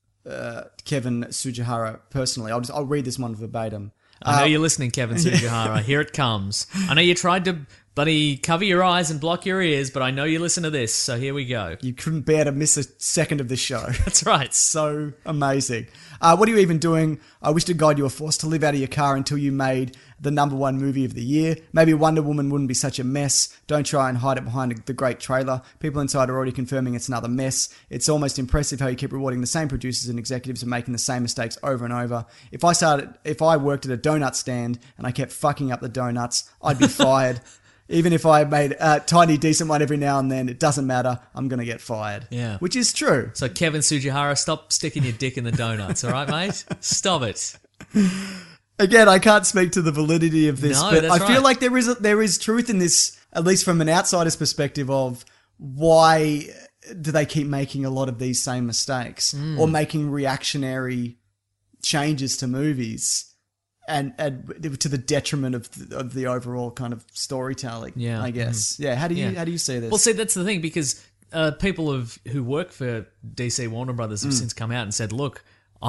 Kevin Tsujihara personally. I'll read this one verbatim. I know you're listening, Kevin Tsujihara. Here it comes. I know you tried to bloody cover your eyes and block your ears, but I know you listen to this, so here we go. You couldn't bear to miss a second of this show. That's right. So amazing. What are you even doing? I wish to God you were forced to live out of your car until you made the number one movie of the year. Maybe Wonder Woman wouldn't be such a mess. Don't try and hide it behind the great trailer. People inside are already confirming it's another mess. It's almost impressive how you keep rewarding the same producers and executives and making the same mistakes over and over. If I worked at a donut stand and I kept fucking up the donuts, I'd be fired. Even if I made a tiny decent one every now and then, it doesn't matter. I'm going to get fired. Yeah. Which is true. So Kevin Tsujihara, stop sticking your dick in the donuts, all right, mate? Stop it. Again, I can't speak to the validity of this, No, but that's I feel right. like there is truth in this, at least from an outsider's perspective of why do they keep making a lot of these same mistakes or making reactionary changes to movies and to the detriment of the overall kind of storytelling. Yeah. I guess. Yeah. How do you see this? Well, see, that's the thing, because people who work for DC Warner Brothers have since come out and said, look,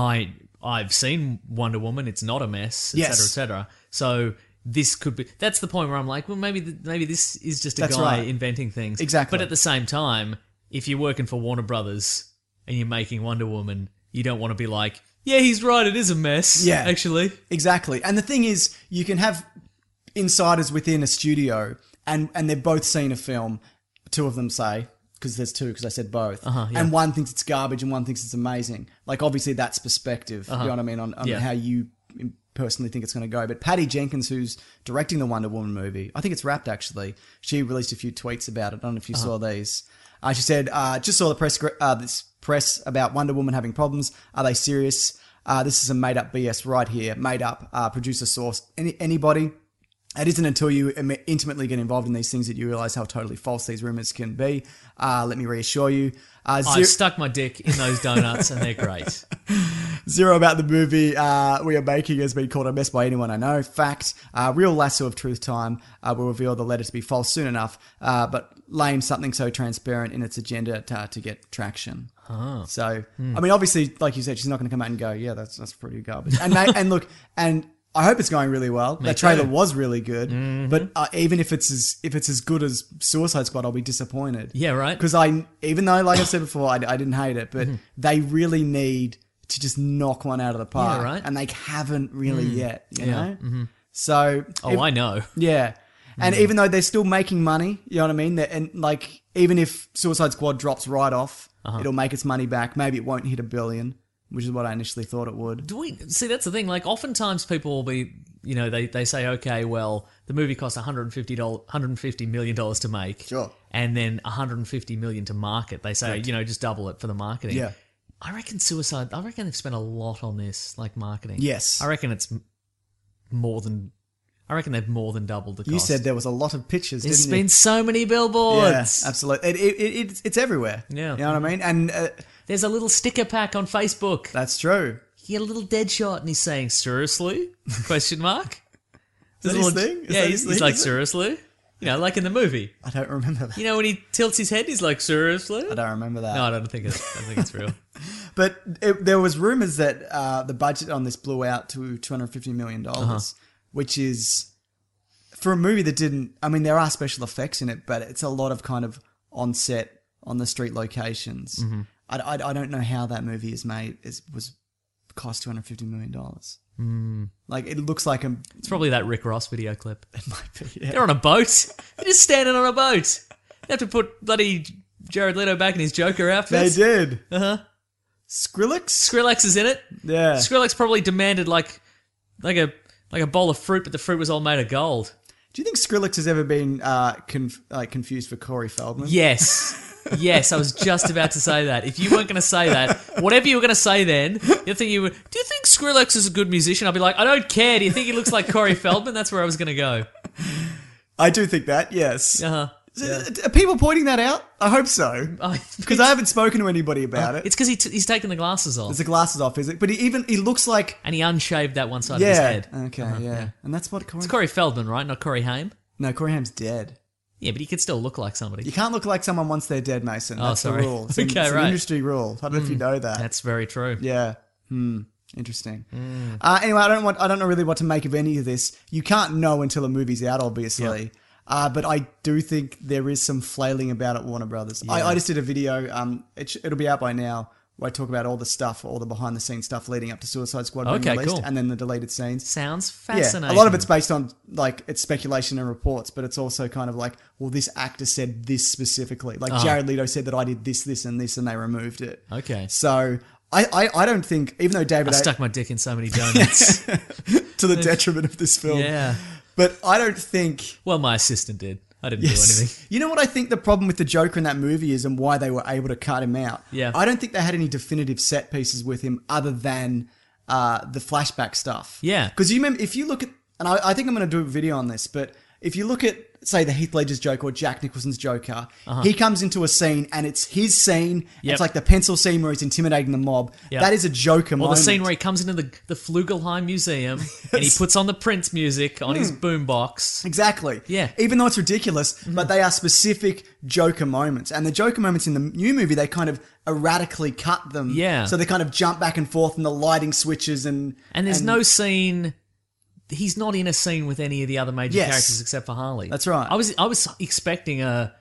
I've seen Wonder Woman, it's not a mess, etc., Yes. etc. So this could be... That's the point where I'm like, well, maybe this is just a That's guy right. inventing things. Exactly. But at the same time, if you're working for Warner Brothers and you're making Wonder Woman, you don't want to be like, yeah, he's right, it is a mess, Yeah. actually. Exactly. And the thing is, you can have insiders within a studio and they've both seen a film, two of them say, because there's two, because I said both. Yeah. And one thinks it's garbage and one thinks it's amazing. Like, obviously, that's perspective. You know what I mean? On Yeah. how you personally think it's going to go. But Patty Jenkins, who's directing the Wonder Woman movie, I think it's wrapped actually. She released a few tweets about it. I don't know if you saw these. She said, just saw this press about Wonder Woman having problems. Are they serious? This is a made-up BS right here. Made up, producer source. Anybody? It isn't until you intimately get involved in these things that you realize how totally false these rumors can be. Let me reassure you. I've stuck my dick in those donuts and they're great. Zero about the movie we are making has been called a mess by anyone I know. Fact, real lasso of truth time will reveal the letter to be false soon enough, but lame something so transparent in its agenda to get traction. So, I mean, obviously, like you said, she's not going to come out and go, yeah, that's pretty garbage. And look, and I hope it's going really well. That trailer too. was really good, but even if it's as good as Suicide Squad, I'll be disappointed. Yeah, right. Because even though, like I said before, I didn't hate it, but they really need to just knock one out of the park, right. and they haven't really yet. You know, so I know. yeah. And even though they're still making money, you know what I mean? And like, even if Suicide Squad drops right off, it'll make its money back. Maybe it won't hit $1 billion, which is what I initially thought it would. Do we see? That's the thing. Like, oftentimes people will be, you know, they say, okay, well, the movie cost $150 million to make, Sure. and then $150 million to market. They say, you know, just double it for the marketing. Yeah. I reckon they've spent a lot on this, like marketing. Yes. I reckon it's more than. I reckon they've more than doubled the cost. You said there was a lot of pictures, There's didn't you? been so many billboards. Yeah, absolutely. It's everywhere. Yeah. You know what I mean? And There's a little sticker pack on Facebook. that's true. You get a little dead shot and he's saying, seriously? Question mark? Is that his thing? Is Yeah, that he's his thing, like, is it? seriously? You know, like in the movie. I don't remember that. You know when he tilts his head, he's like, seriously? I don't remember that. No, I don't think it's real. But there was rumors that the budget on this blew out to $250 million, which is, for a movie that didn't, I mean, there are special effects in it, but it's a lot of kind of on-set, on-the-street locations. I don't know how that movie is made. Was cost $250 million. Like, it looks like It's probably that Rick Ross video clip. it might be, yeah. They're on a boat. They're just standing on a boat. They have to put bloody Jared Leto back in his Joker They outfit. did. Uh-huh. Skrillex? Skrillex is in it. Yeah. Skrillex probably demanded like a bowl of fruit, but the fruit was all made of gold. Do you think Skrillex has ever been confused for Corey Feldman? Yes. Yes, I was just about to say that. If you weren't going to say that, whatever you were going to say then, do you think Skrillex is a good musician? I'd be like, I don't care. Do you think he looks like Corey Feldman? That's where I was going to go. I do think that, yes. Uh-huh. Are people pointing that out? I hope so. Oh, Because I haven't spoken to anybody about it. It's because he's taken the glasses off. There's the glasses off, is it? But he looks like... And he unshaved that one side of his Yeah. head. Okay, yeah. And that's what Corey... It's Corey Feldman, right? Not Corey Haim? No, Corey Haim's dead. Yeah, but he could still look like somebody. You can't look like someone once they're dead, Mason. That's sorry. the rule. It's an right. industry rule. I don't know if you know that. That's very true. Yeah. Interesting. Anyway, I don't know really what to make of any of this. You can't know until a movie's out, obviously. But I do think there is some flailing about at Warner Brothers. I just did a video. It'll be out by now where I talk about all the stuff, all the behind the scenes stuff leading up to Suicide Squad being Okay, released, cool. and then the deleted scenes. Sounds fascinating. Yeah, a lot of it's based on like it's speculation and reports, but it's also kind of like, well, this actor said this specifically. Like Jared Leto said that I did this, and this, and they removed it. Okay. So I don't think, even though David I stuck my dick in so many donuts. to the detriment of this film. Yeah. But I don't think. Well, my assistant did. I didn't do anything. You know what I think the problem with the Joker in that movie is, and why they were able to cut him out? Yeah. I don't think they had any definitive set pieces with him other than the flashback stuff. Yeah. Because you remember, if you look at, and I think I'm going to do a video on this, but if you look at, say, the Heath Ledger's Joker or Jack Nicholson's Joker, he comes into a scene and it's his scene. Yep. It's like the pencil scene where he's intimidating the mob. Yep. That is a Joker moment. Or the scene where he comes into the Flugelheim Museum and he puts on the Prince music on his boombox. Exactly. Yeah. Even though it's ridiculous, but they are specific Joker moments. And the Joker moments in the new movie, they kind of erratically cut them. Yeah. So they kind of jump back and forth and the lighting switches and And no scene. He's not in a scene with any of the other major Yes. characters except for Harley. That's right. I was expecting a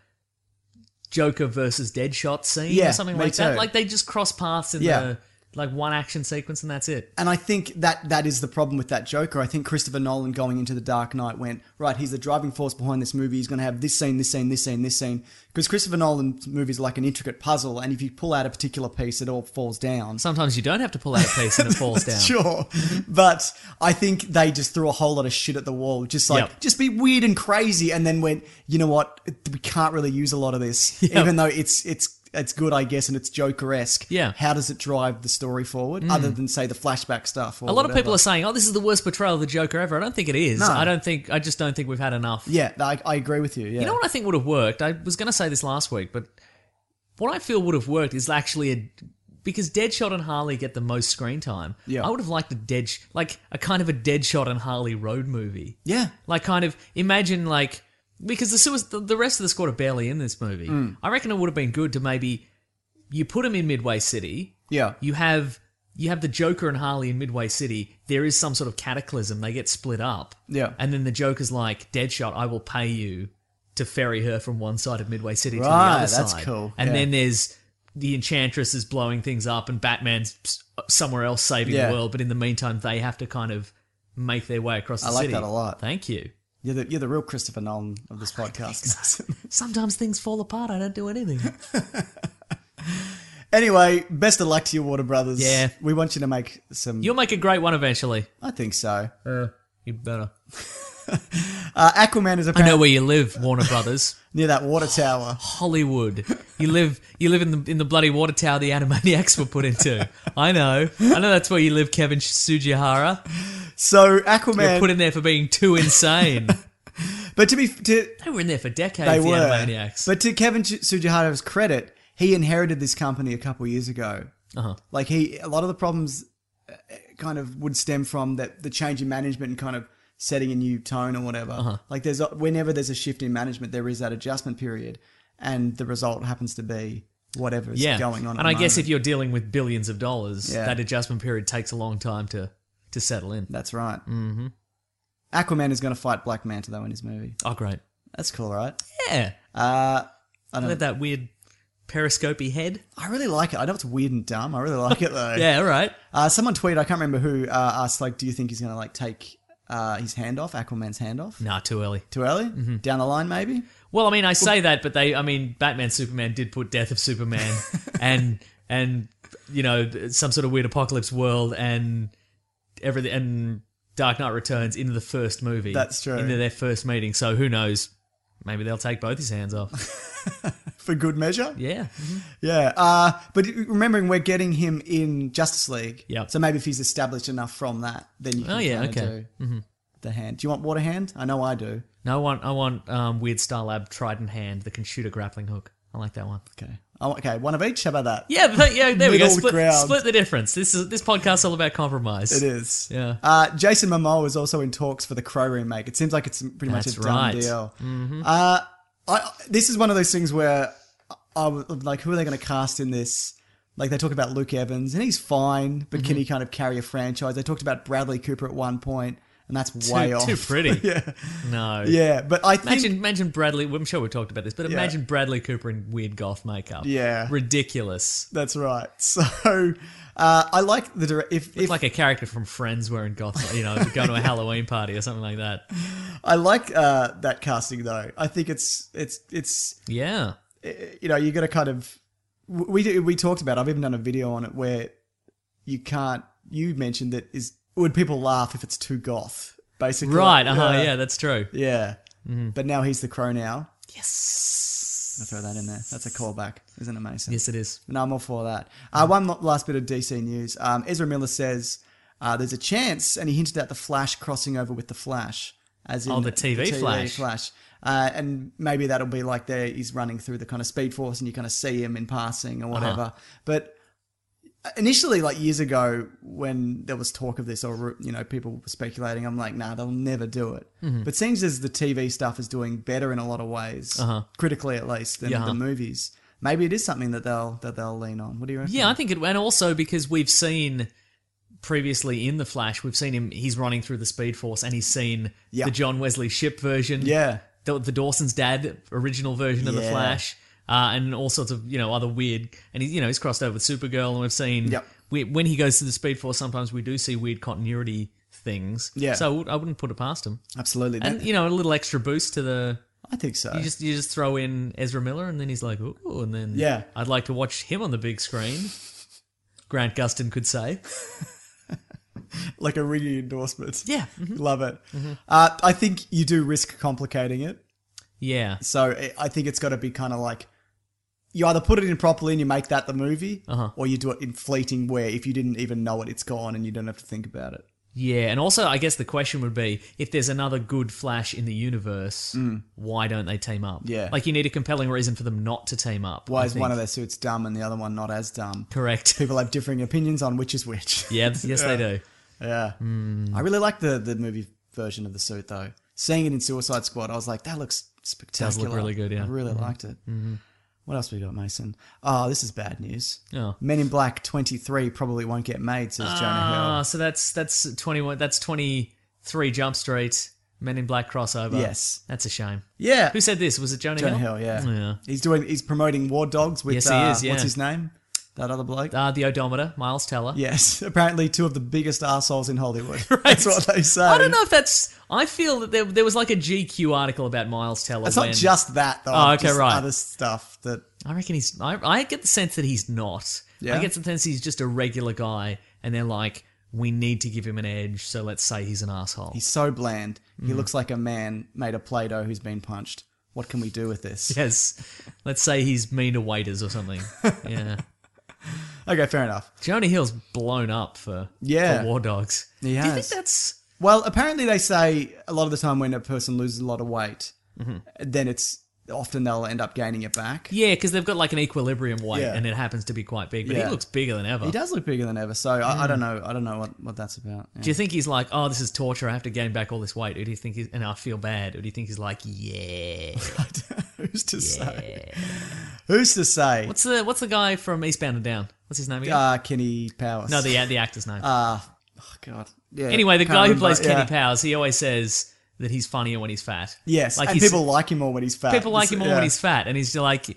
Joker versus Deadshot scene Yeah, or something me like that. too. Like they just cross paths in Yeah. the one action sequence and that's it. And I think that is the problem with that Joker. I think Christopher Nolan going into The Dark Knight went, right, he's the driving force behind this movie. He's going to have this scene, this scene, this scene, this scene. Because Christopher Nolan's movies are like an intricate puzzle, and if you pull out a particular piece, it all falls down. Sometimes you don't have to pull out a piece and it falls down. Sure. But I think they just threw a whole lot of shit at the wall. Just like, Yep. just be weird and crazy, and then went, you know what, we can't really use a lot of this. Yep. Even though it's good, I guess, and it's Joker-esque. Yeah. How does it drive the story forward, other than, say, the flashback stuff? Or A lot of people whatever? are saying, "Oh, this is the worst portrayal of the Joker ever." I don't think it is. No. I just don't think we've had enough. Yeah, I agree with you. Yeah. You know what I think would have worked? I was going to say this last week, but what I feel would have worked is actually because Deadshot and Harley get the most screen time. Yeah. I would have liked a kind of a Deadshot and Harley road movie. Yeah. Like kind of imagine like because the rest of the squad are barely in this movie. I reckon it would have been good to maybe you put them in Midway City. Yeah. You have the Joker and Harley in Midway City. There is some sort of cataclysm. They get split up. Yeah. And then the Joker's like, Deadshot, I will pay you to ferry her from one side of Midway City to the Right, other side. that's cool. And Yeah. then there's the Enchantress is blowing things up and Batman's somewhere else saving Yeah. the world. But in the meantime, they have to kind of make their way across the I like city. that a lot. Thank you. You're the real Christopher Nolan of this podcast. Sometimes things fall apart. I don't do anything. Anyway, best of luck to you, Warner Brothers. Yeah. We want you to make some... You'll make a great one eventually. I think so. You better. Aquaman is I apparently know where you live, Warner Brothers. near that water tower. Hollywood. You live in the bloody water tower the Animaniacs were put into. I know that's where you live, Kevin Sujihara. So You're Aquaman... put in there for being too insane. But to They were in there for decades, they the were. Animaniacs. But to Kevin Sujihara's credit, he inherited this company a couple years ago. Uh-huh. Like a lot of the problems kind of would stem from the change in management and kind of setting a new tone or whatever. Uh-huh. Like whenever there's a shift in management, there is that adjustment period, and the result happens to be whatever's going on. And I guess if you're dealing with billions of dollars, Yeah. that adjustment period takes a long time to settle in. That's right. Mm-hmm. Aquaman is going to fight Black Manta though in his movie. Oh, great. That's cool, right? Yeah. I don't. With that weird periscopy head. I really like it. I know it's weird and dumb. I really like it though. Yeah, all right. Someone tweeted, I can't remember who, asked like, do you think he's going to like take his hand off, Aquaman's hand off? Nah, too early. Too early? Mm-hmm. Down the line, maybe? Well, I mean, I say that, but Batman Superman did put Death of Superman and you know, some sort of weird apocalypse world and everything and Dark Knight Returns into the first movie. That's true. Into their first meeting. So who knows? Maybe they'll take both his hands off. For good measure? Yeah. Yeah. But remembering we're getting him in Justice League. Yep. So maybe if he's established enough from that, then you can okay. do the hand. Do you want water hand? I know I do. No, I want Weird Star Lab Trident Hand that can shoot a grappling hook. I like that one. Okay. Okay, one of each. How about that? Yeah, there we go. Middle ground. Split the difference. This podcast's all about compromise. It is. Yeah. Jason Momoa is also in talks for the Crow remake. It seems like it's pretty much That's a done right. deal. Mm-hmm. This is one of those things where I was like, who are they going to cast in this? Like they talk about Luke Evans, and he's fine, but can he kind of carry a franchise? They talked about Bradley Cooper at one point, and and that's way off. Too pretty. Yeah. No. Yeah, but I think... Imagine Bradley... I'm sure we talked about this, but imagine Bradley Cooper in weird goth makeup. Yeah. Ridiculous. That's right. So, I like the... If Like a character from Friends wearing goth, going to a Halloween party or something like that. I like that casting, though. I think it's Yeah. you got to kind of... We talked about... I've even done a video on it where you can't... You mentioned that would people laugh if it's too goth, basically. Right, yeah, that's true. Yeah. But now he's the Crow now. Yes. I'll throw that in there. That's a callback. Isn't it, Mason? Yes, it is. No, I'm all for that. One last bit of DC news. Ezra Miller says there's a chance, and he hinted at the Flash crossing over with the Flash. As in the TV Flash. And maybe that'll be like he's running through the kind of Speed Force and you kind of see him in passing or whatever. But initially, like years ago, when there was talk of this or, people were speculating, I'm like, nah, they'll never do it. But seems as the TV stuff is doing better in a lot of ways, critically at least, than the movies, maybe it is something that they'll lean on. What do you reckon? Yeah, I think and also because we've seen previously in The Flash, we've seen him, he's running through the Speed Force and he's seen the John Wesley Shipp version. Yeah. The Dawson's Dad original version of The Flash. And all sorts of, other weird... And, he's crossed over with Supergirl, and we've seen... Yep. When he goes to the Speed Force, sometimes we do see weird continuity things. Yeah. So I wouldn't put it past him. Absolutely. And, a little extra boost to the... I think so. You just throw in Ezra Miller, and then he's like, ooh, and then... Yeah. I'd like to watch him on the big screen, Grant Gustin could say. Like a ringing endorsement. Yeah. Love it. I think you do risk complicating it. Yeah. So I think it's got to be kind of like... You either put it in properly and you make that the movie, or you do it in fleeting where if you didn't even know it, it's gone and you don't have to think about it. Yeah, and also I guess the question would be, if there's another good Flash in the universe, why don't they team up? Yeah. Like you need a compelling reason for them not to team up. Why is one of their suits dumb and the other one not as dumb? Correct. People have differing opinions on which is which. Yeah, yes they do. Yeah. I really like the movie version of the suit though. Seeing it in Suicide Squad, I was like, that looks spectacular. Does look really good, yeah. I really liked it. What else we got, Mason? Oh, this is bad news. Oh. Men in Black 23 probably won't get made, says Jonah Hill. So that's 21. That's 23 Jump Street Men in Black crossover. Yes, that's a shame. Yeah, who said this? Was it Jonah Hill? Yeah. He's promoting War Dogs with. Yes, he is. Yeah. What's his name? That other bloke? The Odometer, Miles Teller. Yes, apparently two of the biggest arseholes in Hollywood. Right. That's what they say. I don't know if that's... I feel that there was like a GQ article about Miles Teller. It's not just that, though. Oh, okay, just right. Other stuff that... I reckon he's... I get the sense that he's not. Yeah? I get the sense he's just a regular guy, and they're like, we need to give him an edge, so let's say he's an asshole. He's so bland. He looks like a man made of Play-Doh who's been punched. What can we do with this? Yes. Let's say he's mean to waiters or something. Yeah. Okay, fair enough. Jonah Hill's blown up for War Dogs. He has. Do you think that's... Well, apparently they say a lot of the time when a person loses a lot of weight, then it's often they'll end up gaining it back. Yeah, because they've got like an equilibrium weight Yeah. and it happens to be quite big. But he looks bigger than ever. He does look bigger than ever, so I don't know. I don't know what that's about. Yeah. Do you think he's like, oh, this is torture, I have to gain back all this weight? Or do you think and I feel bad? Or do you think he's like, yeah. Who's to say? Who's to say? What's the guy from Eastbound and Down? What's his name again? Kenny Powers. No, the actor's name. Oh, God. Yeah, anyway, the guy who plays Kenny yeah. Powers, he always says that he's funnier when he's fat. Yes, like and people like him more when he's fat. People like him more when he's fat, and he's like,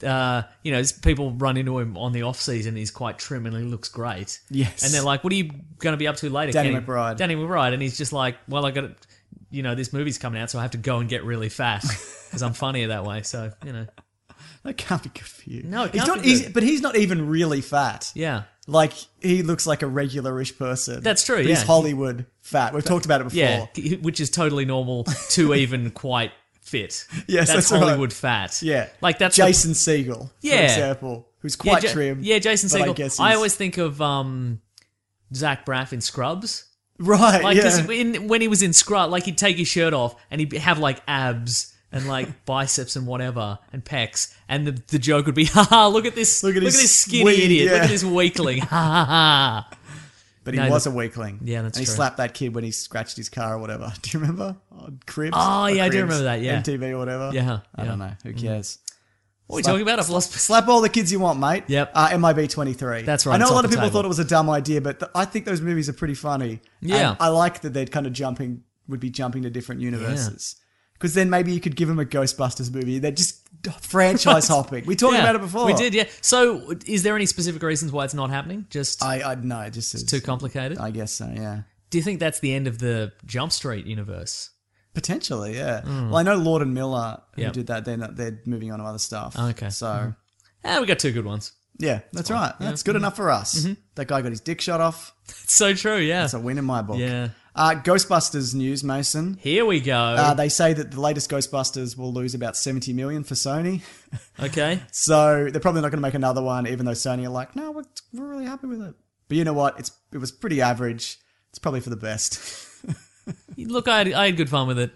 people run into him on the off season. He's quite trim and he looks great. Yes, and they're like, "What are you going to be up to later?" Danny McBride, and he's just like, "Well, I got to, this movie's coming out, so I have to go and get really fat because I'm funnier that way." So that can't be good for you. No, but he's not even really fat. Yeah. Like, he looks like a regular-ish person. That's true, but yeah. He's Hollywood fat. We've talked about it before. Yeah, which is totally normal to even quite fit. Yes, that's Hollywood right. fat. Yeah. Like, that's Jason Segel, for example, who's quite trim. Yeah, Jason Segel. I I always think of Zach Braff in Scrubs. Right, like, yeah. When he was in Scrubs, like, he'd take his shirt off and he'd have, like, abs and like biceps and whatever and pecs, and the joke would be, haha, look at this skinny idiot, look at this weakling, ha ha ha. But he was a weakling. Yeah, that's true. And he true. slapped that kid when he scratched his car or whatever. Do you remember? On Cribs? Oh, yeah, Cribs, I do remember that, yeah. MTV or whatever. Yeah. I don't know. Who cares? What are we talking about? I've lost. Slap all the kids you want, mate. Yep. MIB 23. That's right, I know it's a off lot of the people table. thought it was a dumb idea, but I think those movies are pretty funny. Yeah. And I like that they're kind of would be jumping to different universes. Because then maybe you could give them a Ghostbusters movie. They're just franchise hopping. We talked about it before. We did, yeah. So, is there any specific reasons why it's not happening? Just I no, it just is too complicated? I guess so, yeah. Do you think that's the end of the Jump Street universe? Potentially, yeah. Well, I know Lord and Miller who Yep. did that. They're moving on to other stuff. Okay. So, We got two good ones. yeah, that's right. That's good enough for us. That guy got his dick shot off. It's so true, yeah. That's a win in my book. Yeah. Ghostbusters news, Mason. Here we go. They say that the latest Ghostbusters will lose about $70 million for Sony. Okay. So they're probably not going to make another one, even though Sony are like, no, we're really happy with it. But you know what? It was pretty average. It's probably for the best. Look, I had good fun with it.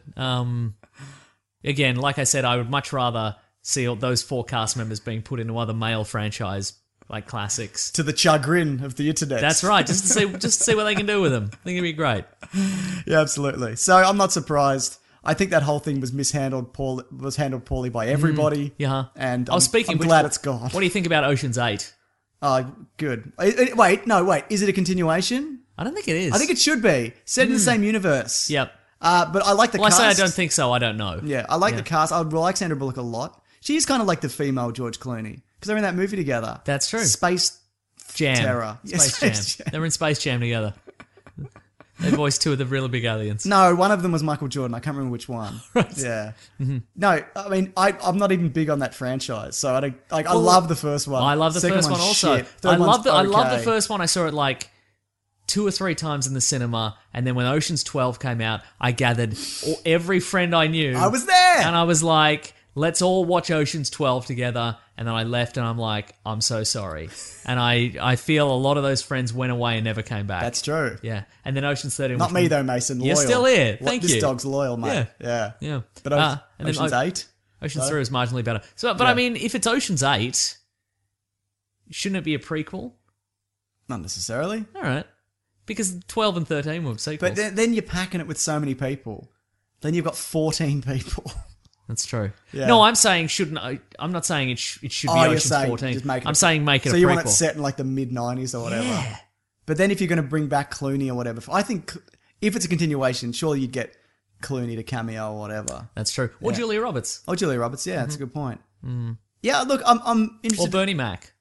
Again, like I said, I would much rather see all those 4 cast members being put into other male franchise like classics. To the chagrin of the internet. That's right. Just to see what they can do with them. I think it'd be great. Yeah, absolutely. So I'm not surprised. I think that whole thing was handled poorly by everybody. Yeah. And I was speaking. I'm glad it's gone. What do you think about Ocean's 8? Oh, good. Wait. Is it a continuation? I don't think it is. I think it should be. Set in the same universe. Yep. But I like the cast. I say I don't think so. I don't know. Yeah, I like the cast. I like Sandra Bullock a lot. She's kind of like the female George Clooney. Because they're in that movie together. That's true. Space Jam. Terror. Space Yeah, Jam. They were in Space Jam together. They voiced 2 of the really big aliens. No, one of them was Michael Jordan. I can't remember which one. Right. Yeah. Mm-hmm. No, I mean, I'm not even big on that franchise. So I love the first one. I love the Second first one also. shit. Third I love one's the first one. I saw it like 2 or 3 times in the cinema, and then when Ocean's 12 came out, I gathered every friend I knew. I was there! And I was like, let's all watch Ocean's 12 together. And then I left and I'm like, I'm so sorry. And I feel a lot of those friends went away and never came back. That's true. Yeah. And then Ocean's 13. Not me though, Mason. Loyal. You're still here. Thank you. This dog's loyal, mate. Yeah. Yeah. But and then Ocean's 8? Ocean's 3 is marginally better. So, but I mean, if it's Ocean's 8, shouldn't it be a prequel? Not necessarily. All right. Because 12 and 13 were sequels. But then you're packing it with so many people. Then you've got 14 people. That's true. Yeah. No, I'm saying I'm not saying it should be Ocean's 14. I'm saying make it a prequel. So you want it set in like the mid-90s or whatever. Yeah. But then if you're going to bring back Clooney or whatever, I think if it's a continuation, surely you'd get Clooney to cameo or whatever. That's true. Or Yeah. Julia Roberts. Oh, Julia Roberts. Yeah, that's a good point. Yeah, look, I'm interested. Or Bernie Mac.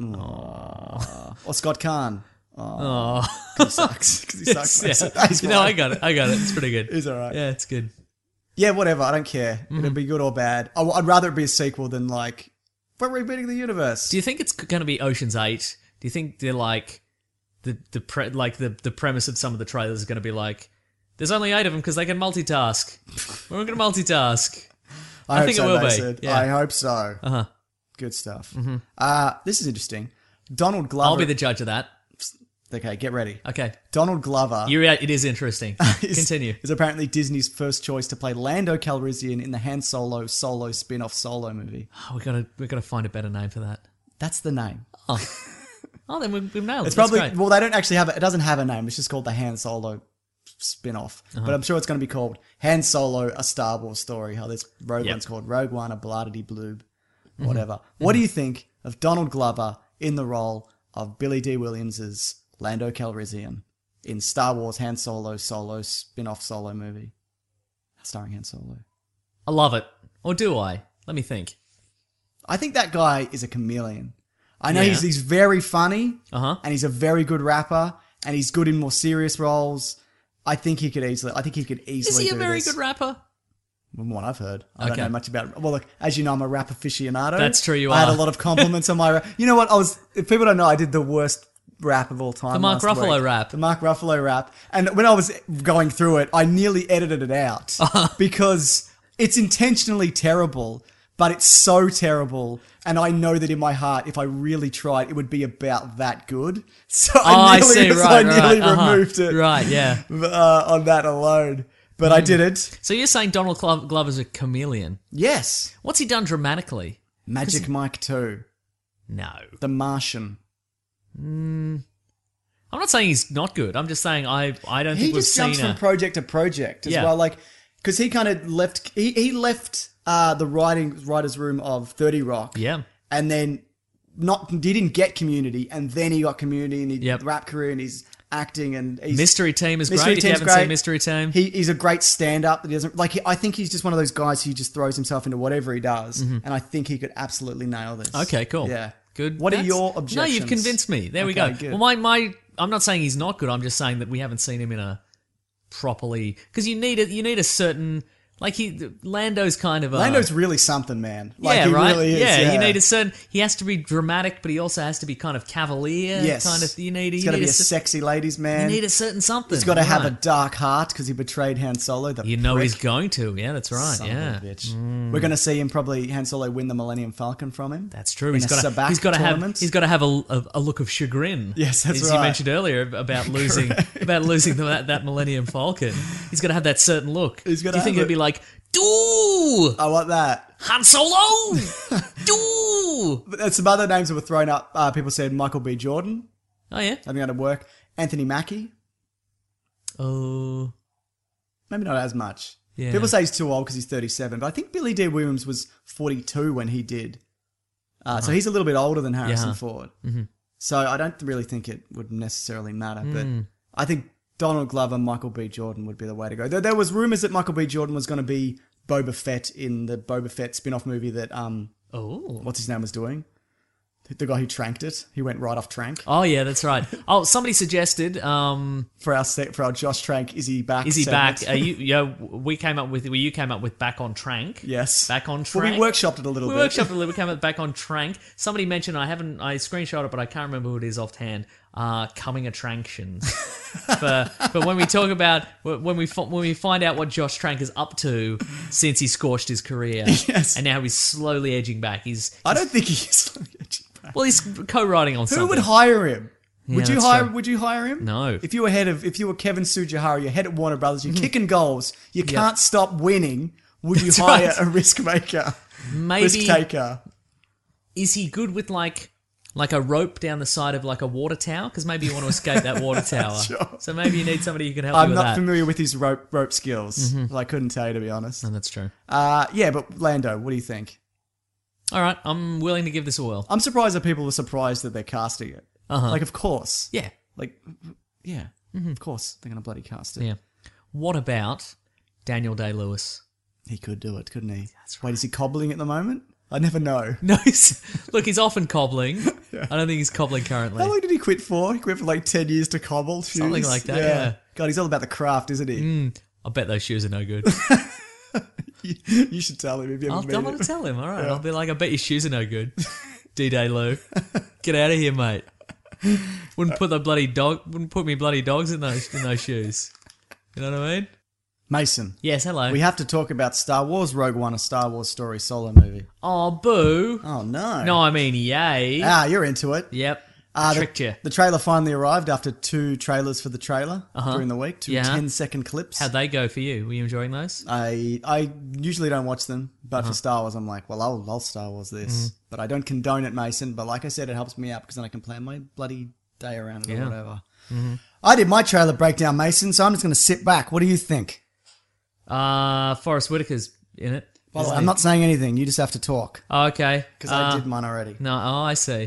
Or Scott Kahn. Oh. He sucks. Because he sucks. Yes, Mason. yeah. He's No, fine. I got it. It's pretty good. He's all right. Yeah, it's good. Yeah, whatever. I don't care. It'll be good or bad. I'd rather it be a sequel than like we're rebooting the universe. Do you think it's going to be Ocean's 8? Do you think they're like the premise of some of the trailers is going to be like, there's only 8 of them because they can multitask. We're going to multitask. I think it will be. Yeah. I hope so. Uh-huh. Good stuff. This is interesting. Donald Glover. I'll be the judge of that. Okay, get ready. Okay. Donald Glover. It is interesting. Continue. Is apparently Disney's first choice to play Lando Calrissian in the Han Solo spin-off Solo movie. Oh, we got to find a better name for that. That's the name. Oh, then we've nailed it. It's probably, That's great. well, they don't actually have it. It doesn't have a name. It's just called the Han Solo spin-off. But I'm sure it's going to be called Han Solo, a Star Wars story. How this Rogue One's called Rogue One, a blah-de-dee bloob, whatever. What do you think of Donald Glover in the role of Billy D. Williams's Lando Calrissian in Star Wars Han Solo spin-off Solo movie starring Han Solo? I love it. Or do I? Let me think. I think that guy is a chameleon. I know Yeah. he's very funny, Uh-huh. and he's a very good rapper, and he's good in more serious roles. I think he could easily. Is he a do very this. good rapper? From what I've heard, I don't Okay. know much about it. Well, look, as you know, I'm a rap aficionado. That's true, you I had are. a lot of compliments on my rap. You know what? If people don't know, I did the worst rap of all time. The Mark last Ruffalo week. rap. The Mark Ruffalo rap. And when I was going through it, I nearly edited it out because it's intentionally terrible, but it's so terrible. And I know that in my heart, if I really tried, it would be about that good. So I nearly removed it. Right, yeah. On that alone. But I did it. So you're saying Donald Glover's a chameleon? Yes. What's he done dramatically? Magic Mike 2. No. The Martian. I'm not saying he's not good. I'm just saying I don't He think we've just seen jumps from project to project as Yeah. well. Like, because he kind of left. He left the writer's room of 30 Rock. Yeah. And then he didn't get Community, and then he got Community, and he rap career, and he's acting, and he's, Mystery Team is great. If you haven't seen Mystery Team, he's a great stand-up. That he doesn't like. I think he's just one of those guys who just throws himself into whatever he does, and I think he could absolutely nail this. Okay, cool. Yeah, good. What are your objections? No, you've convinced me. There we go. Good. Well, I'm not saying he's not good. I'm just saying that we haven't seen him in a properly, because you need a certain. Like Lando's kind of Lando's really something, man. Like, yeah, he right. Really is, yeah, you need a certain. He has to be dramatic, but he also has to be kind of cavalier. Yes, kind of. He's got to be a sexy ladies' man. You need a certain something. He's got to have a dark heart because he betrayed Han Solo. He's going to. Yeah, that's right. Son yeah, of a bitch. We're going to see him probably Han Solo win the Millennium Falcon from him. That's true. He's got to have a look of chagrin. Yes, that's as right. you mentioned earlier about losing that Millennium Falcon. He's got to have that certain look. Do you think it'd be like? Do I want that Han Solo? Do. But some other names that were thrown up. People said Michael B. Jordan. Oh yeah, I think that'd work. Anthony Mackie. Oh, maybe not as much. Yeah. People say he's too old because he's 37, but I think Billy D. Williams was 42 when he did. So he's a little bit older than Harrison Ford. Mm-hmm. So I don't really think it would necessarily matter, but I think Donald Glover, Michael B. Jordan would be the way to go. There was rumours that Michael B. Jordan was going to be Boba Fett in the Boba Fett spin-off movie that what's his name was doing. The guy who tranked it. He went right off Trank. Oh yeah, that's right. Oh, somebody suggested for our Josh Trank, is he back? Is he back? You came up with Back on Trank. Yes, Back on Trank. Well, we workshopped it a little bit. We came up with Back on Trank. Somebody mentioned, I screenshot it, but I can't remember who it is offhand. Coming attractions. But when we talk about when we find out what Josh Trank is up to since he scorched his career, yes, and now he's slowly edging back. I don't think he's slowly edging back. Well, he's co-writing on something. Who would hire him? Yeah, Would you hire him? No. If you were Kevin Tsujihara, you're head at Warner Brothers, you're kicking goals, you can't stop winning. Would you hire a risk maker? Risk taker. Is he good with like a rope down the side of like a water tower? Because maybe you want to escape that water tower. Sure. So maybe you need somebody who can help you with that. I'm not familiar with his rope skills. Mm-hmm. I couldn't tell you, to be honest. No, that's true. Yeah, but Lando, what do you think? All right, I'm willing to give this a whirl. I'm surprised that people are surprised that they're casting it. Uh-huh. Like, of course. Yeah. Like, yeah. Mm-hmm. Of course they're going to bloody cast it. Yeah. What about Daniel Day-Lewis? He could do it, couldn't he? That's right. Wait, is he cobbling at the moment? I never know. No, he's often cobbling. Yeah. I don't think he's cobbling currently. How long did he quit for? He quit for like 10 years to cobble shoes. Something like that, yeah. God, he's all about the craft, isn't he? I bet those shoes are no good. You should tell him if you ever meet him. I'm going to tell him, all right. Yeah. I'll be like, I bet your shoes are no good. D-Day Lou. Get out of here, mate. Wouldn't put me bloody dogs in those shoes. You know what I mean? Mason. Yes, hello. We have to talk about Star Wars Rogue One, a Star Wars story solo movie. Oh, boo. Oh, no. No, I mean, yay. You're into it. Yep. Tricked you. The trailer finally arrived after 2 trailers for the trailer during the week. 2 10-second clips. How'd they go for you? Were you enjoying those? I usually don't watch them, but for Star Wars, I'm like, well, I'll Star Wars this. Mm-hmm. But I don't condone it, Mason. But like I said, it helps me out because then I can plan my bloody day around it or whatever. Mm-hmm. I did my trailer breakdown, Mason, so I'm just going to sit back. What do you think? Forrest Whitaker's in it. Well, I'm not saying anything. You just have to talk. Oh, okay. Because I did mine already. No, I see.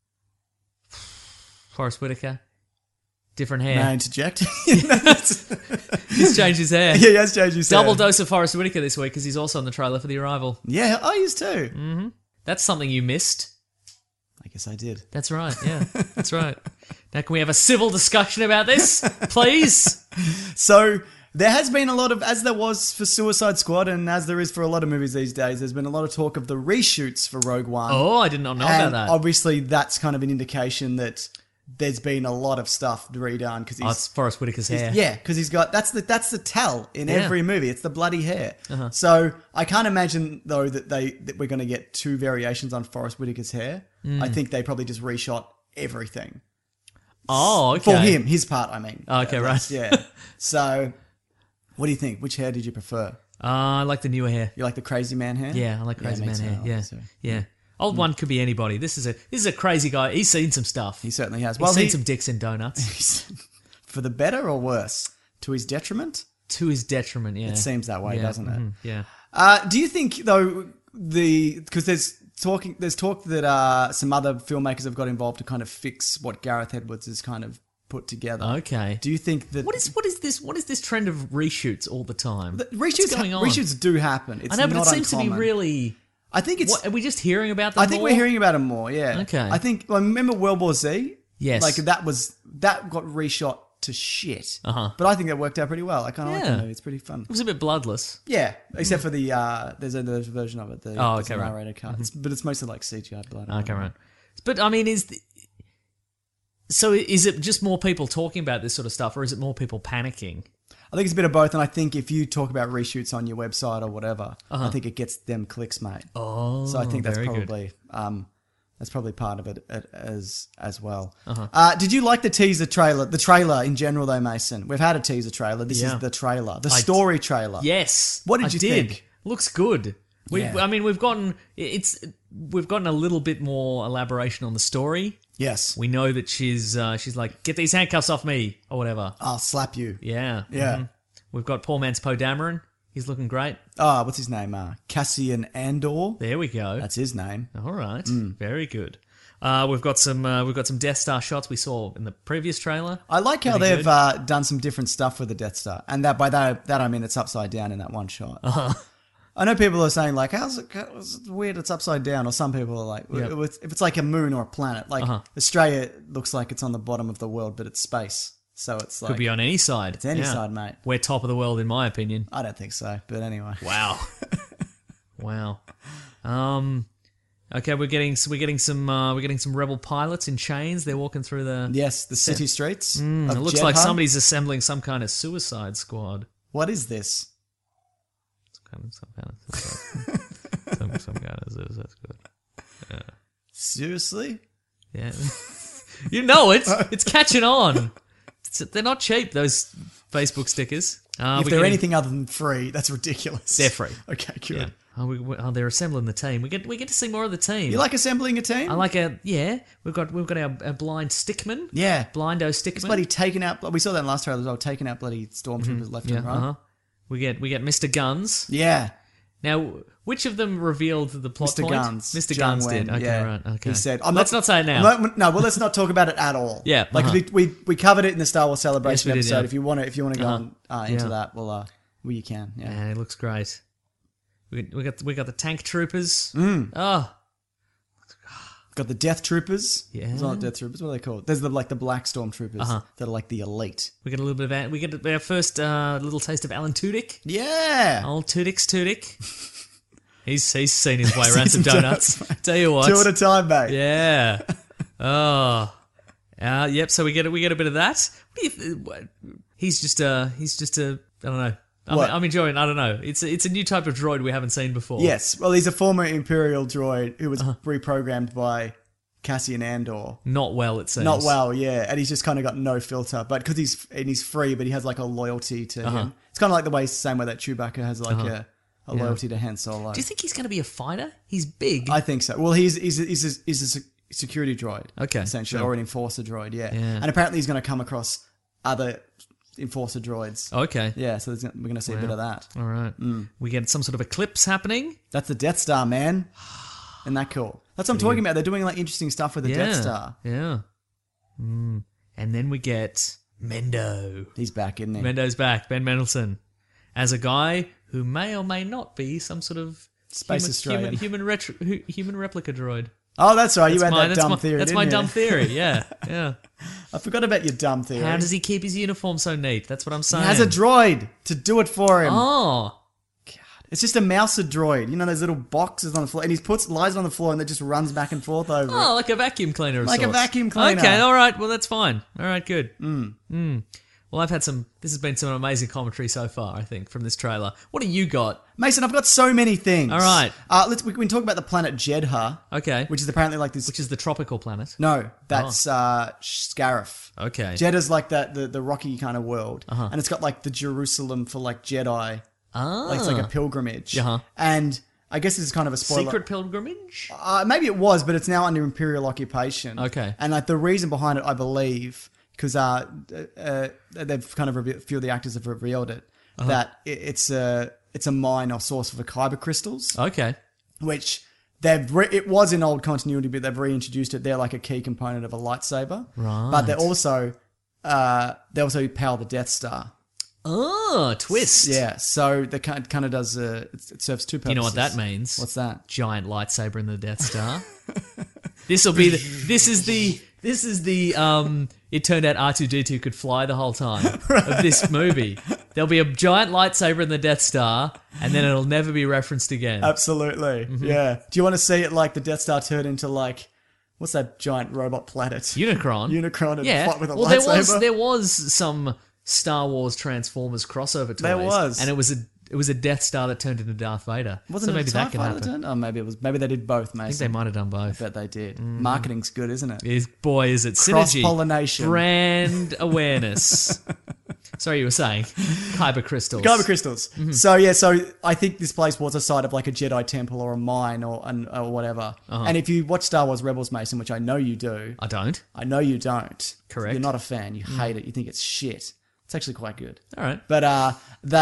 Forrest Whitaker. Different hair. May I interject? He's changed his hair. Yeah, he has changed his hair. Double dose of Forrest Whitaker this week because he's also on the trailer for The Arrival. Yeah, I used to. Mm-hmm. That's something you missed. I guess I did. That's right, yeah. That's right. Now can we have a civil discussion about this, please? So there has been a lot of, as there was for Suicide Squad and as there is for a lot of movies these days, there's been a lot of talk of the reshoots for Rogue One. Oh, I did not know about that. Obviously that's kind of an indication that there's been a lot of stuff redone because it's Forrest Whitaker's hair. Yeah, because he's got that's the tell in every movie. It's the bloody hair. Uh-huh. So I can't imagine though that we're going to get 2 variations on Forrest Whitaker's hair. I think they probably just reshot everything. Oh, okay. For him, his part. I mean. Oh, okay, right. Yeah. So, what do you think? Which hair did you prefer? I like the newer hair. You like the crazy man hair? Yeah, I like crazy man hair. Yeah, yeah. Old one could be anybody. This is a crazy guy. He's seen some stuff. He certainly has. He's seen some dicks and donuts. For the better or worse? To his detriment? To his detriment, yeah. It seems that way, doesn't it? Mm-hmm. Yeah. Do you think though because there's talk that some other filmmakers have got involved to kind of fix what Gareth Edwards has kind of put together. Okay. Do you think that What is this trend of reshoots all the time? What's reshoots going on? reshoots do happen? It's I know, but not it seems uncommon. to be really. I think it's. What, are we just hearing about them? I think more? we're hearing about them more. Yeah. Okay. I think. I remember World War Z. Yes. Like that got reshot to shit. Uh-huh. But I think that worked out pretty well. I kind of like Yeah. the movie. It's pretty fun. It was a bit bloodless. Yeah, except for the there's a version of it. There's okay, a right. narrator cut. But it's mostly like CGI blood. Okay, right. But I mean, is it just more people talking about this sort of stuff, or is it more people panicking? I think it's a bit of both, and I think if you talk about reshoots on your website or whatever, I think it gets them clicks, mate. Oh, so I think that's very good. probably part of it as well. Did you like the teaser trailer? The trailer in general, though, Mason. We've had a teaser trailer. This is the trailer, the story trailer. Yes. What did you think? Looks good. Yeah. I mean, we've gotten a little bit more elaboration on the story. Yes. We know that she's like, get these handcuffs off me, or whatever. I'll slap you. Yeah. Yeah. Mhm. We've got poor man's Poe Dameron. He's looking great. What's his name? Cassian Andor. There we go. That's his name. All right. Very good. We've got some Death Star shots we saw in the previous trailer. I like how Pretty they've done some different stuff with the Death Star, and that I mean it's upside down in that one shot. I know people are saying like, "How's it weird? It's upside down," or some people are like, Yep. "If it's like a moon or a planet, like Australia looks like it's on the bottom of the world, but it's space, so it's like Could be on any side. It's any side, mate. We're top of the world, in my opinion. I don't think so, but anyway. Wow. Wow. Okay, we're getting some rebel pilots in chains. They're walking through the Yes, the city streets. It of looks like Jedha. somebody's assembling some kind of suicide squad. What is this? Some kind of suicide squad. Seriously? Yeah. You know it. It's catching on. They're not cheap, those Facebook stickers. If they're anything other than free, that's ridiculous. They're free. Okay, good. Yeah. They're assembling the team. We get to see more of the team. You like assembling a team? I like We've got our blind stickman. Yeah. Blindo stickman. It's bloody taking out. We saw that in last trailer as well. Taking out bloody stormtroopers left and right. We get Mr. Guns. Yeah. Now, which of them revealed the plot Mr. point? Guns. Mr. Jung Guns did. Wen, Okay, yeah. right. Okay. He said, let's not say it now. No, well, let's not talk about it at all. Yeah, like we covered it in the Star Wars Celebration Yes, we did, episode. yeah. If you want to go on, into Yeah. that, well, you can. Yeah. Man, it looks great. We got the tank troopers. Mm. Oh, Got the Death Troopers. Yeah. It's not Death Troopers. What are they called? There's the black Stormtroopers that are like the elite. we get a little bit of we get our first little taste of Alan Tudyk. Yeah. Old Tudyk. He's seen his way around some donuts. Tell you what. 2 at a time, mate. Yeah. Oh. Yep. So we get a bit of that. What do you? He's just a. I don't know. I'm enjoying. I don't know. It's a new type of droid we haven't seen before. Yes. Well, he's a former Imperial droid who was reprogrammed by Cassian Andor. Not well, it seems. Not well, yeah. And he's just kind of got no filter. But because he's free, but he has like a loyalty to him. It's kind of like the same way that Chewbacca has like a loyalty to Han Solo. Do you think he's going to be a fighter? He's big. I think so. Well, he's a security droid. Okay, essentially, sure. or an enforcer droid. Yeah. Yeah. And apparently he's going to come across other enforcer droids. Okay. Yeah. So we're going to see a bit of that. All right. We get some sort of eclipse happening. That's the Death Star, man. Isn't that cool? That's what I'm talking about. They're doing like interesting stuff with the Death Star. Yeah. And then we get Mendo. He's back, isn't he? Mendo's back. Ben Mendelsohn. As a guy who may or may not be some sort of Space Australian. human replica droid. Oh, that's right. You had that dumb theory. That's didn't my you? dumb theory. Yeah. Yeah. I forgot about your dumb theory. How does he keep his uniform so neat? That's what I'm saying. He has a droid to do it for him. Oh. It's just a mouser droid. You know those little boxes on the floor, and he lies on the floor and it just runs back and forth over it. Oh, like a vacuum cleaner of Like a sorts. vacuum cleaner. Okay, all right. Well, that's fine. All right, good. Well, I've had this has been some amazing commentary so far, I think, from this trailer. What do you got? Mason, I've got so many things. All right. We can talk about the planet Jedha. Okay. Which is apparently like this. Which is the tropical planet. No, that's Scarif. Okay. Jedha's like the rocky kind of world, and it's got like the Jerusalem for like Jedi. Like it's like a pilgrimage. And I guess this is kind of a spoiler. Secret pilgrimage? Maybe it was, but it's now under Imperial occupation. Okay. And like the reason behind it, I believe, because they've kind of a few of the actors have revealed it, that it's it's a mine or source for kyber crystals, Okay. which it was in old continuity, but they've reintroduced it. They're like a key component of a lightsaber. Right. But they also power the Death Star. Oh, twist. Yeah, so they kind of does. It serves two purposes. You know what that means? What's that? Giant lightsaber in the Death Star. This is the it turned out R2-D2 could fly the whole time of this movie. There'll be a giant lightsaber in the Death Star, and then it'll never be referenced again. Absolutely. Mm-hmm. Yeah. Do you want to see it like the Death Star turn into like what's that giant robot planet? Unicron. Unicron and Yeah. fight with a well, lightsaber. there was some Star Wars Transformers crossover toys. There was. And it was a Death Star that turned into Darth Vader. Wasn't so it maybe a TIE that could fighter happen. turn? Oh, maybe they did both, Mason. I think they might have done I both. bet they did. Marketing's good, isn't it? Boy, is it synergy. Cross-pollination. Brand awareness. Sorry, you were saying kyber crystals. Kyber crystals. So I think this place was a site of like a Jedi temple or a mine or whatever. And if you watch Star Wars Rebels, Mason, which I know you do. I don't. I know you don't. Correct. You're not a fan. You hate it. You think it's shit. It's actually quite good. All right. But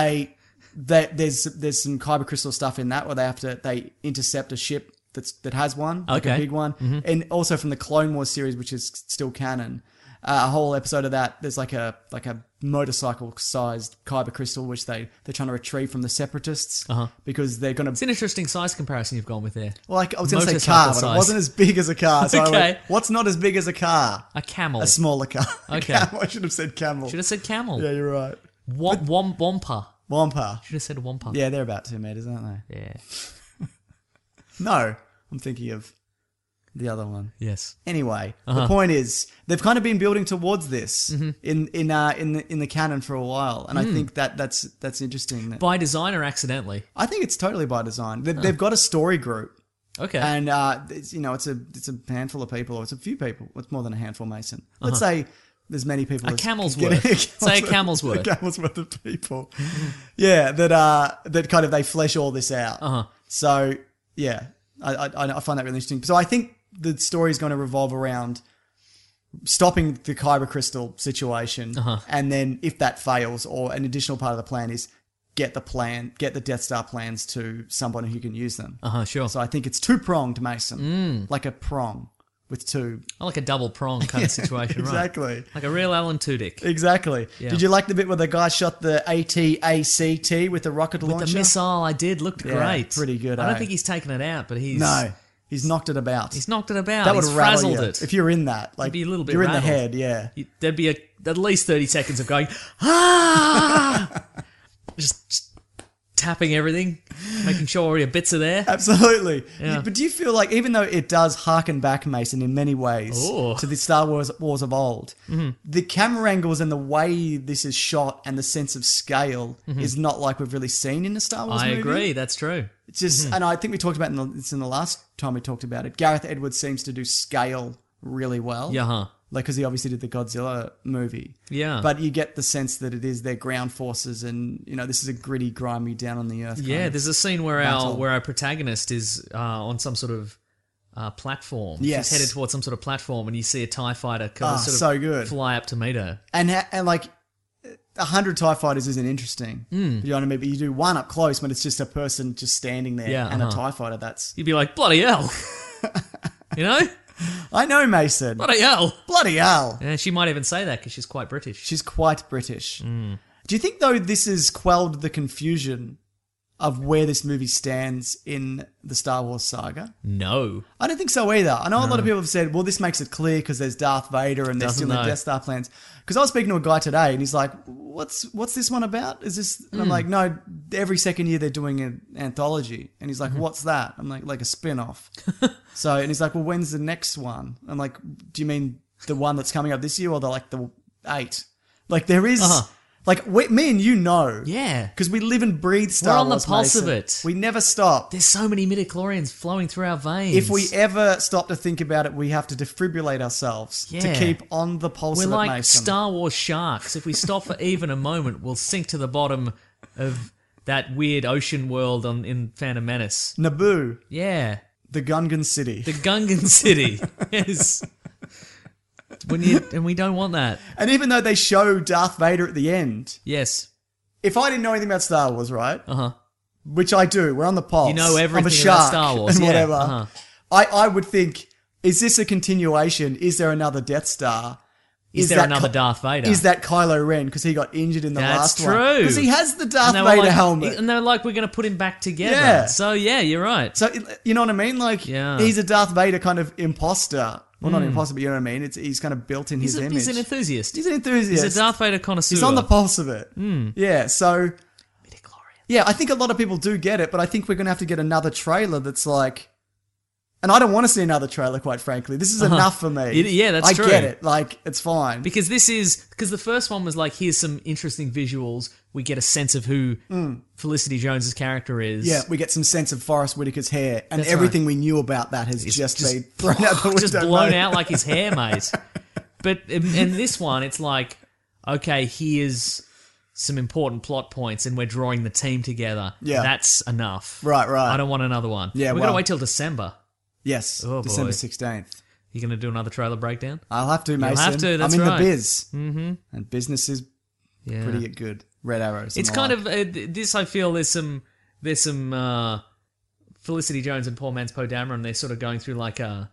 there's some kyber crystal stuff in that where they intercept a ship that has one, like Okay. a big one, and also from the Clone Wars series, which is still canon. A whole episode of that. There's like a motorcycle-sized kyber crystal which they're trying to retrieve from the Separatists because they're going It's to. an interesting size comparison you've gone with there. Well, I was going to say Motorcycle car, but size. it wasn't as big as a car. So I Okay. went, what's not as big as a car? A camel. A smaller car. A Okay. camel. I should have said camel. Should have said camel. Yeah, you're right. Wampa. Wampa. Should have said wampa. Yeah, they're about 2 meters, aren't they? Yeah. No, I'm thinking of the other one. Yes. Anyway, the point is they've kind of been building towards this in the canon for a while, and I think that's interesting. By design or accidentally? I think it's totally by design. They've got a story group, Okay. and it's a handful of people, or it's a few people. It's more than a handful, Mason. Let's say there's many people. A as- camel's get- worth. a Say a camel's worth. A camel's worth of people. Yeah, that kind of they flesh all this out. So yeah, I find that really interesting. So I think the story is going to revolve around stopping the kyber crystal situation, and then if that fails, or an additional part of the plan is get the Death Star plans to someone who can use them. Sure. So I think it's two-pronged, Mason. Like a prong with two. I like a double prong kind of situation, Exactly. right? Like a real Alan Tudyk. Exactly. Yeah. Did you like the bit where the guy shot the AT-ACT with the rocket launcher? The missile, I did. Looked Yeah, great. pretty good, I don't eh? think he's taken it out, but he's... No. He's knocked it about. He's knocked it about. That would He's rattle frazzled you. it. If you're in that. Like, be a little bit you're in rattled. the head, yeah. There'd be at least 30 seconds of going, ah! just tapping everything, making sure all your bits are there. Absolutely. Yeah. But do you feel like, even though it does harken back, Mason, in many ways Oh. to the Star Wars of old, the camera angles and the way this is shot and the sense of scale is not like we've really seen in a Star Wars I movie. agree, that's true. It's just, and I think we talked about it's in the last time we talked about it. Gareth Edwards seems to do scale really well. Yeah, Like, because he obviously did the Godzilla movie. Yeah. But you get the sense that it is their ground forces, and this is a gritty, grimy, down on the earth. Yeah, kind of there's a scene where battle. our protagonist is on some sort of platform. Yes. She's headed towards some sort of platform, and you see a TIE fighter kind of so good. fly up to meet her. And like 100 TIE fighters isn't interesting. You know what I mean? But you do one up close, but it's just a person just standing there, Yeah, and a TIE fighter. That's You'd be like, bloody hell. You know? I know, Mason. Bloody hell. Bloody hell. Yeah, she might even say that because she's quite British. She's quite British. Do you think, though, this has quelled the confusion of where this movie stands in the Star Wars saga? No. I don't think so either. I know a lot of people have said, well, this makes it clear because there's Darth Vader and there's Doesn't still the know. Death Star plans. Because I was speaking to a guy today and he's like, what's this one about? Is this? And I'm like, no, every second year they're doing an anthology. And he's like, what's that? I'm like a spin-off. And he's like, well, when's the next one? I'm like, do you mean the one that's coming up this year or the 8? Like there is... Like, me and you know. Yeah. Because we live and breathe Star We're on the Wars, pulse of Mason. it. We never stop. There's so many midichlorians flowing through our veins. If we ever stop to think about it, we have to defibrillate ourselves to Yeah. keep on the pulse We're of it, like Mason. Star Wars sharks. If we stop for even a moment, we'll sink to the bottom of that weird ocean world in Phantom Menace. Naboo, Yeah. the Gungan City. The Gungan City. Yes. And we don't want that. And even though they show Darth Vader at the end, Yes. if I didn't know anything about Star Wars, right? which I do. We're on the pulse. You know I'm everything a shark about Star Wars, and yeah, whatever. uh-huh. I would think, is this a continuation? Is there another Death Star? Is there another Darth Vader? Is that Kylo Ren because he got injured in the That's last one? true. Because he has the Darth And they were Vader like- helmet. And they're like, we're going to put him back together. Yeah. So, yeah, you're right. So, you know what I mean? Like, Yeah. he's a Darth Vader kind of imposter. Well, not imposter, but you know what I mean? He's kind of built in his image. He's an enthusiast. He's an enthusiast. He's a Darth Vader connoisseur. He's on the pulse of it. Yeah, so... Midichlorian. Yeah, I think a lot of people do get it, but I think we're going to have to get another trailer that's like... And I don't want to see another trailer, quite frankly. This is enough for me. Yeah, that's true. I get it. Like, it's fine. Because the first one was like, here's some interesting visuals. We get a sense of who Felicity Jones's character is. Yeah, we get some sense of Forrest Whitaker's hair, and That's everything we knew about that has just been thrown out the window. Just blown mate. out like his hair, mate. But in this one, it's like, okay, here's some important plot points, and we're drawing the team together. Yeah. That's enough. Right. I don't want another one. Yeah, we're going to well- wait till December. Yes, Oh, boy. December 16th. You going to do another trailer breakdown? I'll have to, Mason. have to, that's I'm in right. the biz. Mm-hmm. And business is Yeah. pretty good. Red arrows. It's and the kind like. of this. I feel there's some Felicity Jones and Paul Mans-Poe Dameron. They're sort of going through like an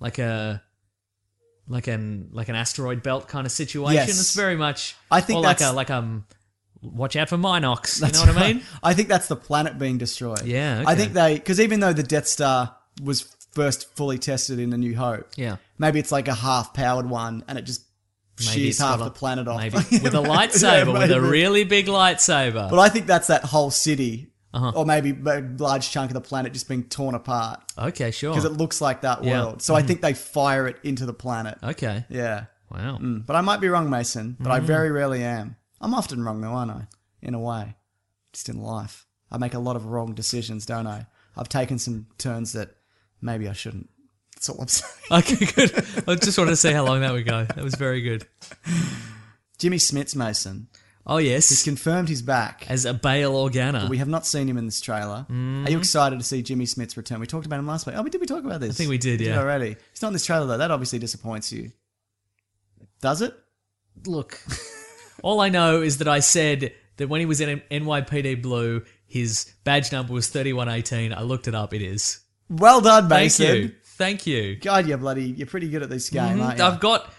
asteroid belt kind of situation. Yes. It's very much. I think or that's- watch out for Minox. You That's know what I right. mean? I think that's the planet being destroyed. Yeah, I okay. think because even though the Death Star was first fully tested in A New Hope, Yeah. maybe it's like a half-powered one, and it just Maybe shears it's got half a- the planet off. Maybe with a lightsaber, Yeah, with a maybe. really big lightsaber. But I think that's that whole city, Uh-huh. or maybe a large chunk of the planet just being torn apart Okay, sure. because it looks like that Yeah. world. So I think they fire it into the planet. Okay. Yeah. Wow. But I might be wrong, Mason, but I very rarely am. I'm often wrong though, aren't I? In a way. Just in life. I make a lot of wrong decisions, don't I? I've taken some turns that maybe I shouldn't. That's all I'm saying. Okay, good. I just wanted to see how long that would go. That was very good. Jimmy Smits, Mason. Oh, He's yes. confirmed he's back. As a Bail Organa. We have not seen him in this trailer. Are you excited to see Jimmy Smits return? We talked about him last week. Oh, did we talk about this? I think we did, yeah. already. He's not in this trailer, though. That obviously disappoints you. Does it? Look, all I know is that I said that when he was in NYPD Blue, his badge number was 3118. I looked it up. It is. Well done, Thank Mason. you. Thank you. God, you're pretty good at this game, aren't you? I've got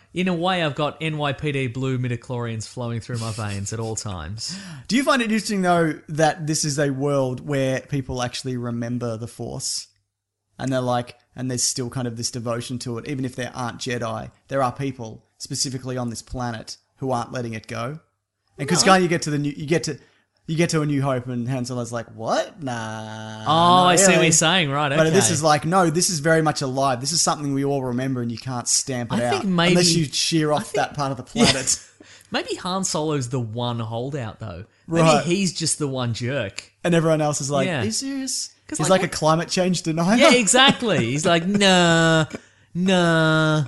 NYPD Blue midichlorians flowing through my veins at all times. Do you find it interesting, though, that this is a world where people actually remember the Force? And they're like, and there's still kind of this devotion to it, even if there aren't Jedi. There are people, specifically on this planet, who aren't letting it go. And because you get to A New Hope, and Han Solo's like, what? Nah. Oh, not I see what really. you're saying. Right, okay. But this is like, no, this is very much alive. This is something we all remember, and you can't stamp it I out think maybe- unless you shear off that part of the planet. Maybe Han Solo's the one holdout, though. Maybe Right. he's just the one jerk. And everyone else is like, Yeah. are you serious? 'Cause, He's like, like a climate change denier. Yeah, exactly. He's like, nah. No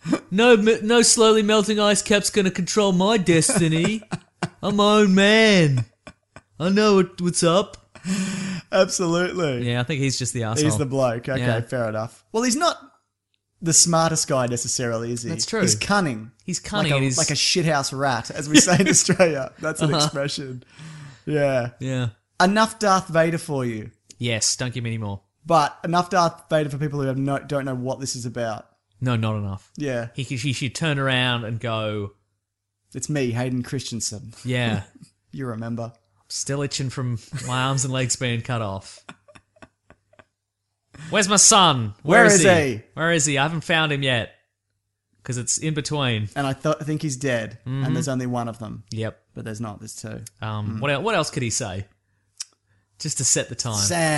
slowly melting ice cap's gonna control my destiny. I'm my own man. I know what's up. Absolutely. Yeah, I think he's just the asshole. He's the bloke. Okay, Yeah. fair enough. Well, he's not the smartest guy necessarily, is he? That's true. He's cunning. He's cunning Like and a, he's- like a shithouse rat, as we say in Australia. That's an expression. Yeah. Yeah. Enough Darth Vader for you, Yes, don't give me any more. but enough Darth Vader for people who don't know what this is about. No, not enough. Yeah. He should turn around and go, It's me, Hayden Christensen. yeah, You remember. still itching from my arms and legs being cut off. Where's my son? Where is he? Where is he? I haven't found him yet. Because it's in between. And I think he's dead. Mm-hmm. And there's only one of them. Yep. But there's not. There's two. What else could he say? Just to set the time.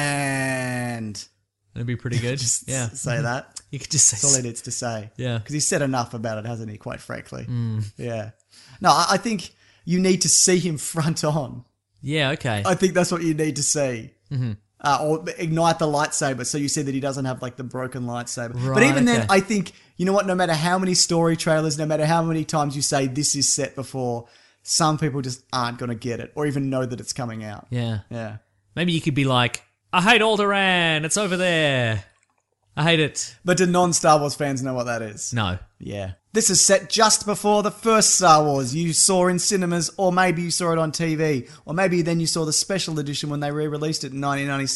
Sand. It'd be pretty good. Just yeah. say that. You could just That's all say... he needs to say. Yeah. Because he's said enough about it, hasn't he, quite frankly? Yeah. No, I think you need to see him front on. Yeah, okay. I think that's what you need to see. Mm-hmm. Or ignite the lightsaber. So you said that he doesn't have like the broken lightsaber. But Right, even then, okay. I think, you know what, no matter how many story trailers, no matter how many times you say this is set before, some people just aren't going to get it or even know that it's coming out. Yeah. Yeah. Maybe you could be like, I hate Alderaan. It's over there. I hate it. But do non-Star Wars fans know what that is? No. Yeah. This is set just before the first Star Wars you saw in cinemas, or maybe you saw it on TV, or maybe then you saw the special edition when they re-released it in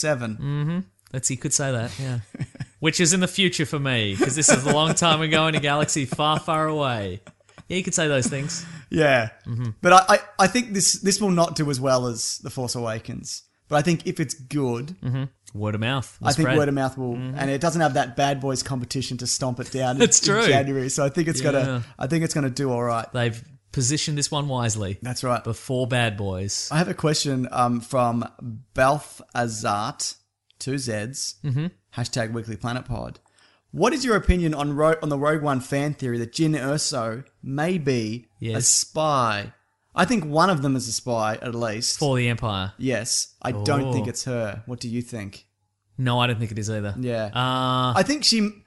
1997. You could say that, yeah. Which is in the future for me, because this is a long time ago in a galaxy far, far away. Yeah, you could say those things. Yeah. But I think this will not do as well as The Force Awakens. But I think if it's good... Word of mouth. I think word of mouth will... And it doesn't have that Bad Boys competition to stomp it down That's in true. January. So I think it's gonna do all right. They've positioned this one wisely. That's right. Before Bad Boys. I have a question from Balf Azart, 2 Z's, hashtag Weekly Planet Pod. What is your opinion on the Rogue One fan theory that Jyn Erso may be a spy? I think one of them is a spy, at least. For the Empire. Yes. I don't think it's her. What do you think? No, I don't think it is either. Yeah. I think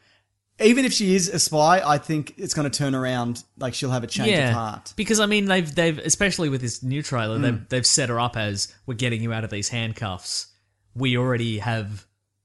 even if she is a spy, I think it's going to turn around, like she'll have a change of heart. Because, I mean, they've especially with this new trailer, they've set her up as, we're getting you out of these handcuffs. We already have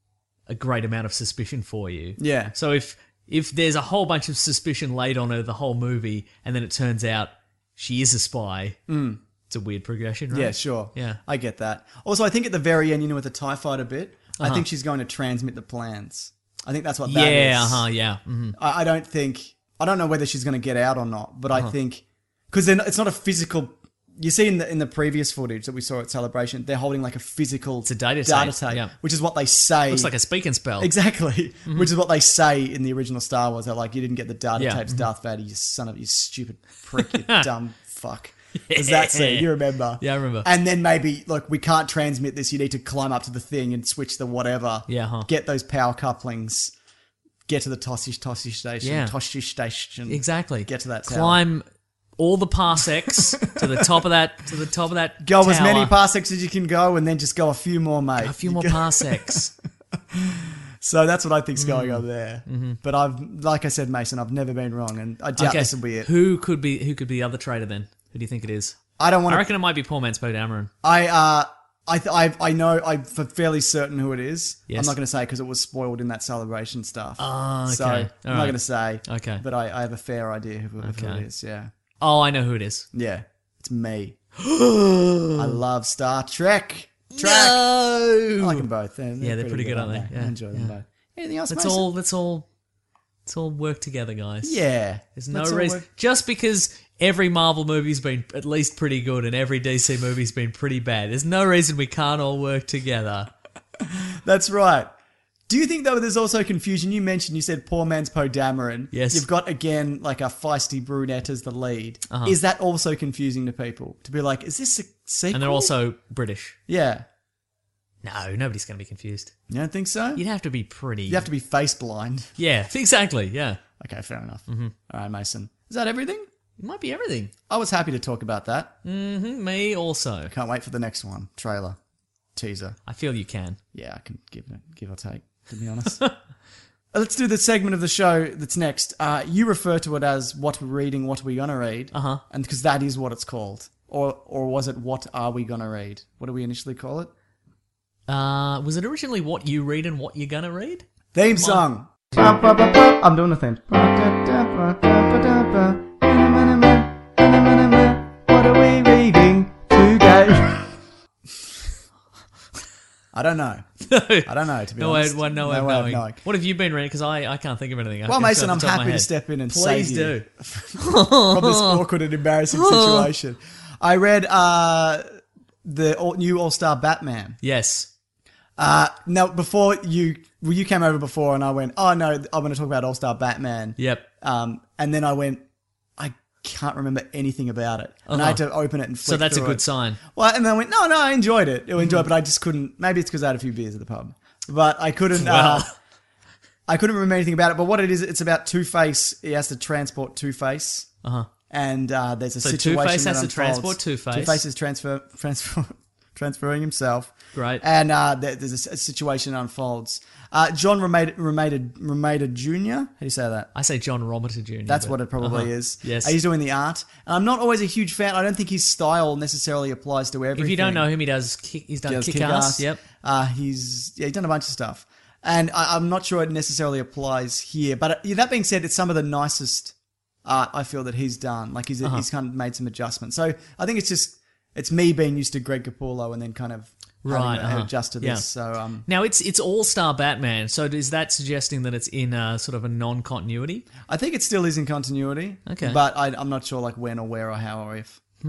a great amount of suspicion for you. Yeah. So if there's a whole bunch of suspicion laid on her the whole movie, and then it turns out she is a spy, it's a weird progression, right? Yeah, sure. Yeah. I get that. Also, I think at the very end, with the TIE fighter bit, I think she's going to transmit the plans. I think that's what that is. Yeah. I don't know whether she's going to get out or not, but I think, because it's not a physical... You see in the previous footage that we saw at Celebration, they're holding like a physical data tape, which is what they say. Looks like a speak and spell. Exactly, which is what they say in the original Star Wars. They're like, you didn't get the data tapes, Darth Vader, you son of you stupid prick, you dumb fuck. Is that scene? You remember? Yeah, I remember. And then maybe, look, we can't transmit this. You need to climb up to the thing and switch the whatever. Yeah, Get those power couplings. Get to the Tossish station. Yeah. Tossish station. Exactly. Get to that tower. Climb all the parsecs to the top of that Go tower. as many parsecs as you can go, and then just go a few more, mate. A few more parsecs. So that's what I think's going on there. But like I said, Mason, I've never been wrong, and I doubt this will be it. Who could be the other traitor then? Who do you think it is? I don't want to. I reckon it might be Paul Poe Dameron. I know. I'm fairly certain who it is. Yes. I'm not going to say because it was spoiled in that Celebration stuff. Oh, okay. So I'm All not right. going to say. Okay. But I have a fair idea who it Okay. is. Yeah. Oh, I know who it is. Yeah. It's me. I love Star Trek. I like them both. They're pretty good, aren't they? I Yeah. enjoy them both. Anything else, Let's Mason? all work together, guys. Yeah. There's no Let's all reason. work- Just because every Marvel movie's been at least pretty good and every DC movie's been pretty bad, there's no reason we can't all work together. That's right. Do you think, though, there's also confusion? You said poor man's Poe Dameron. Yes. You've got, again, like a feisty brunette as the lead. Is that also confusing to people? To be like, is this a sequel? And they're also British. Yeah. No, nobody's going to be confused. You don't think so? You'd have to be pretty... You have to be face blind. Yeah, exactly, yeah. Okay, fair enough. All right, Mason. Is that everything? It might be everything. I was happy to talk about that. Me also. Can't wait for the next one. Trailer. Teaser. I feel you can. Yeah, I can give or take, to be honest. Let's do the segment of the show that's next. You refer to it as what we're reading, what are we going to read. And because that is what it's called. Or was it what are we going to read? What did we initially call it? Was it originally what you read and what you're going to read? Theme song. I'm doing the theme. What are we reading today? I don't know. I don't know, to be honest. No way of knowing. What have you been reading? Because I can't think of anything. Well, Mason, I'm happy to step in and Please save you do. from this awkward and embarrassing situation. I read the new All-Star Batman. Yes. Now, before you came over before and I went, oh no, I'm going to talk about All-Star Batman. Yep. And then I went, I can't remember anything about it. And I had to open it and flick So that's a through good it. sign. Well, and then I went, no, I enjoyed it. I enjoyed it, but I just couldn't, maybe it's because I had a few beers at the pub. But I couldn't, I couldn't remember anything about it. But what it is, it's about Two-Face. He has to transport Two-Face. And there's a situation Two-Face that has to unfolds. transport Two-Face. Two-Face is transferring himself. Great. And there's a situation that unfolds. John Romita Jr. How do you say that? I say John Romita Jr. That's what it probably is. Yes. He's doing the art. And I'm not always a huge fan. I don't think his style necessarily applies to everything. If you don't know him, he's done Kick-Ass. Yep. He's done a bunch of stuff. And I'm not sure it necessarily applies here. But that being said, it's some of the nicest art I feel that he's done. Like he's kind of made some adjustments. So I think it's me being used to Greg Capullo and then kind of having to adjust to this. Yeah. So Now it's All-Star Batman. So is that suggesting that it's in a sort of a non-continuity? I think it still is in continuity. Okay. But I'm not sure like when or where or how or if. But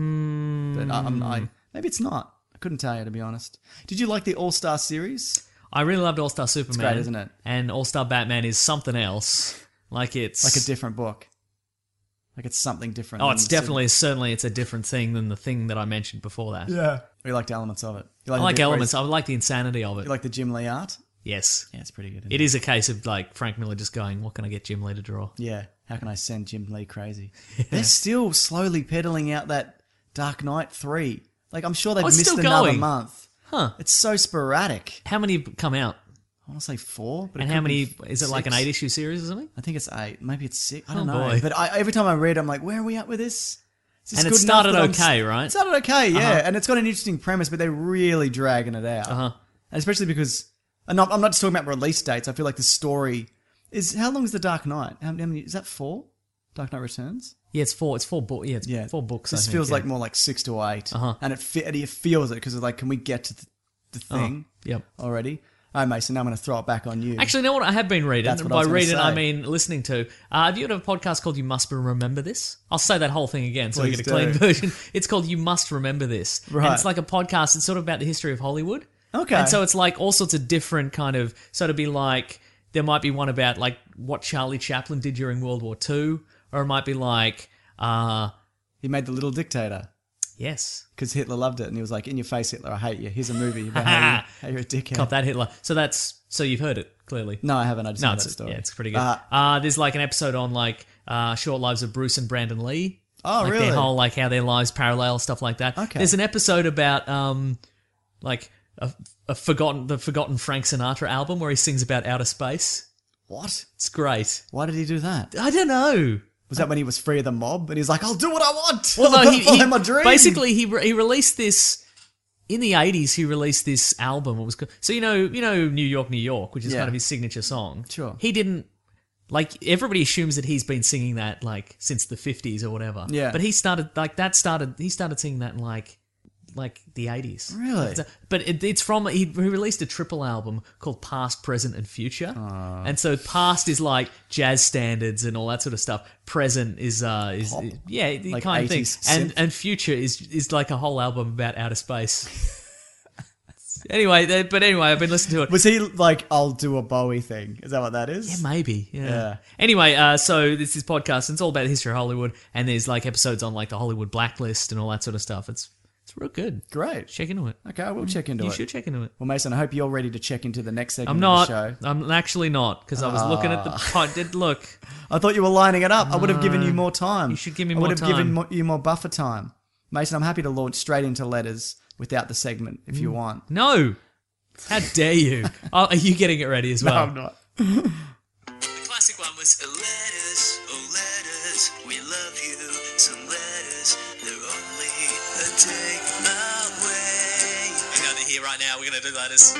maybe it's not. I couldn't tell you, to be honest. Did you like the All-Star series? I really loved All-Star Superman. It's great, isn't it? And All-Star Batman is something else. Like it's Like a different book. Like it's something different. Oh, than it's certainly it's a different thing than the thing that I mentioned before that. Yeah. You liked elements of it. You I like the bit where elements. I like the insanity of it. You like the Jim Lee art? Yes. Yeah, it's pretty good. It is a case of like Frank Miller just going, what can I get Jim Lee to draw? Yeah. How can I send Jim Lee crazy? They're still slowly peddling out that Dark Knight 3. Like, I'm sure they've it's missed still another going. month. Huh. It's so sporadic. How many come out? I want to say 4, but And it how could many, be is it like an 6. 8-issue series or something? I think it's 8. Maybe it's 6. I don't Oh, know. boy. But every time I read, I'm like, where are we at with this? Is this And it good started enough that okay, right? It started okay, yeah. And it's got an interesting premise, but they're really dragging it out. And especially because, I'm not just talking about release dates. I feel like the story is, how long is The Dark Knight? How many, is that 4? Dark Knight Returns? Yeah, it's 4 books. Yeah, it's 4 books. This I think, feels yeah. like more like 6 to 8. And it feels it because it's like, can we get to the thing Yep. already? All right, Mason, now I'm going to throw it back on you. Actually, you know what I have been reading? That's what I By was gonna reading, I say. mean listening to. Have you heard of a podcast called You Must Remember This? I'll say that whole thing again so we Please get a clean do. version. It's called You Must Remember This. Right. And it's like a podcast. It's sort of about the history of Hollywood. Okay. And so it's like all sorts of different kind of, so to be like, there might be one about like what Charlie Chaplin did during World War II, or it might be like, He made The Little Dictator yes, because Hitler loved it. And he was like, in your face, Hitler, I hate you. Here's a movie about how you're a dickhead. got that Hitler. So you've heard it, clearly. No, I haven't. I just know that it's, story. yeah, it's pretty good. There's like an episode on like Short Lives of Bruce and Brandon Lee. Oh, like really? Their whole, like how their lives parallel, stuff like that. Okay. There's an episode about like the forgotten Frank Sinatra album where he sings about outer space. What? It's great. Why did he do that? I don't know. Was that when he was free of the mob? And he's like, I'll do what I want. Well, no, I'll follow my dream. basically he released this in the 80s. He released this album. It was so you know New York, New York, which is Yeah. kind of his signature song. Sure. He didn't like everybody assumes that he's been singing that like since the 50s or whatever. Yeah. But he started singing that in like the 80s. Really? But it's from he released a triple album called Past, Present and Future. And so past is like jazz standards and all that sort of stuff. Present is Pop. yeah, the Like kind of thing. 80s synth. And future is like a whole album about outer space. Anyway, I've been listening to it. Was he like, I'll do a Bowie thing? Is that what that is? Yeah, maybe. Yeah. Yeah. Anyway, so this is podcast, and it's all about the history of Hollywood, and there's like episodes on like the Hollywood blacklist and all that sort of stuff. It's real good. Great. Check into it. Okay, I will check into You it. should check into it. Well, Mason, I hope you're ready to check into the next segment I'm of not. the show. I'm actually not because I was looking at the pod. Did look. I thought you were lining it up. I would have given you more time. You should give me I more would have given time. you more buffer time. Mason, I'm happy to launch straight into letters without the segment if you want. No. How dare you? Oh, are you getting it ready as well? No, I'm not. The classic one was Letters, oh letters, we love you. Some letters, they're only a day away. Hang on, they're here right now. We're gonna do letters.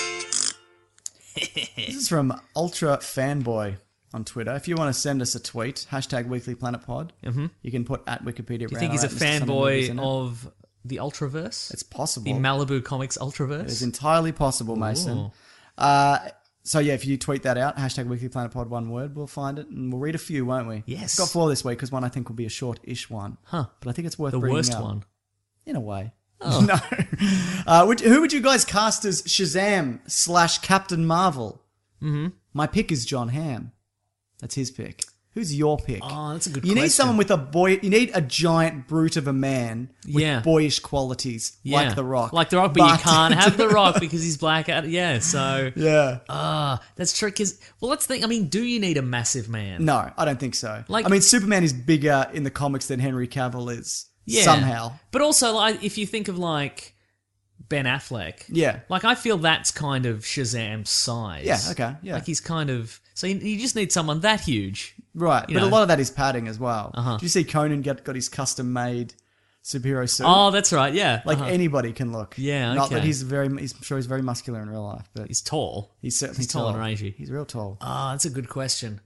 This is from Ultra Fanboy on Twitter. If you want to send us a tweet, #WeeklyPlanetPod, you can put at Wikipedia. Do you think he's a fanboy of the Ultraverse? It's possible. The Malibu Comics It is Ultraverse? entirely possible, Mason. Ooh. So yeah, if you tweet that out, #WeeklyPlanetPod, one word, we'll find it and we'll read a few, won't we? Yes. We've got 4 this week because one I think will be a short-ish one. Huh. But I think it's worth The bringing worst up. one. In a way. Oh. No. Who would you guys cast as Shazam / Captain Marvel? Mm-hmm. My pick is John Hamm. That's his pick. Who's your pick? Oh, that's a good You question. need someone with you need a giant brute of a man with Yeah. boyish qualities, like The Rock. Like The Rock, but you can't have The Rock because he's black. Yeah, so... Yeah. That's true. Well, let's think. I mean, do you need a massive man? No, I don't think so. Like- I mean, Superman is bigger in the comics than Henry Cavill is. Yeah. Somehow. But also, like, if you think of, like, Ben Affleck. Yeah. Like, I feel that's kind of Shazam's size. Yeah, okay, yeah. Like, he's kind of... So you just need someone that huge. Right, You but know. a lot of that is padding as well. Uh-huh. Did you see Conan got his custom-made superhero suit. Oh, that's right. Yeah. Like anybody can look. Yeah, Not that okay. I'm sure he's very muscular in real life, but He's tall. he's certainly tall and rangy. He's real tall. Ah, that's a good question.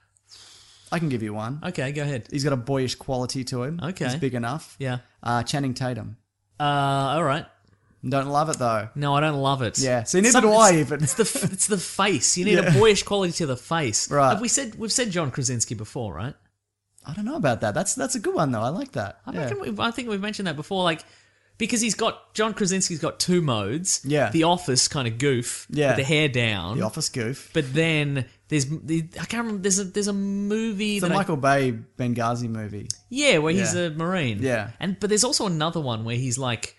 I can give you one. Okay, go ahead. He's got a boyish quality to him. Okay. He's big enough. Yeah. Channing Tatum. All right. Don't love it though. No, I don't love it. Yeah. See, neither do I even. It's the face. You need a boyish quality to the face. Right. We've said John Krasinski before, right? I don't know about that. That's a good one though. I like that. I think we've mentioned that before, like because John Krasinski's got two modes. Yeah. The Office kind of goof. Yeah. With the hair down. The Office goof. But then I can't remember. There's a movie. It's a Michael Bay Benghazi movie. Yeah, where he's Yeah. a Marine. Yeah. But there's also another one where he's like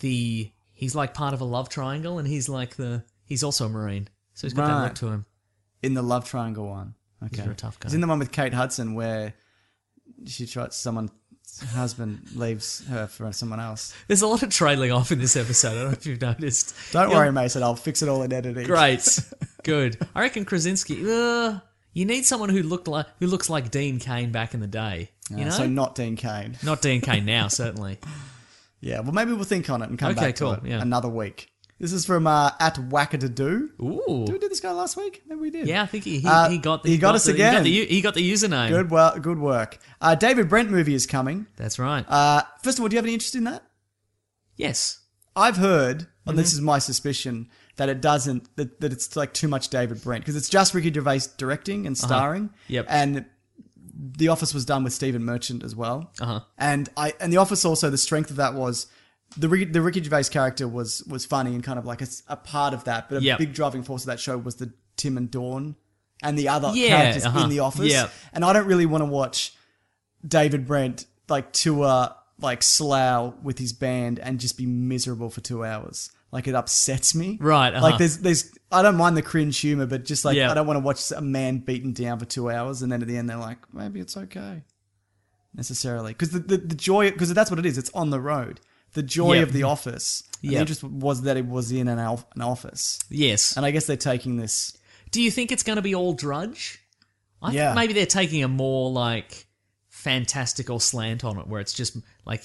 part of a love triangle, and he's also a Marine. So he's got that Right. look to him. In the Love Triangle one. Okay. He's a tough guy. He's in the one with Kate Hudson where someone's husband leaves her for someone else. There's a lot of trailing off in this episode. I don't know if you've noticed. Don't worry, Mason. I'll fix it all in editing. Great. Good. I reckon Krasinski. You need someone who looks like Dean Cain back in the day. You know? So not Dean Cain. Not Dean Cain now, certainly. Yeah, well, maybe we'll think on it and come Okay, back to cool, it yeah. another week. This is from at Wackadadoo. Ooh. Did we do this guy last week? Maybe we did. Yeah, I think he got us again. He got the username. Good work. David Brent movie is coming. That's right. First of all, do you have any interest in that? Yes. I've heard, and this is my suspicion, that it doesn't, that it's like too much David Brent, because it's just Ricky Gervais directing and starring. Yep. And The Office was done with Stephen Merchant as well. Uh-huh. And The Office also, the strength of that was the Ricky Gervais character was funny and kind of like a part of that, but a big driving force of that show was the Tim and Dawn and the other characters in The Office. Yeah. And I don't really want to watch David Brent like tour like Slough with his band and just be miserable for 2 hours. Like, it upsets me. Right. Like, there's I don't mind the cringe humor, but just like, Yeah. I don't want to watch a man beaten down for 2 hours and then at the end they're like, maybe it's okay. Necessarily. Because the joy, because that's what it is. It's on the road. The joy of The Office. And the interest was that it was in an office. Yes. And I guess they're taking this. Do you think it's going to be all Drudge? I Yeah. think maybe they're taking a more like fantastical slant on it, where it's just like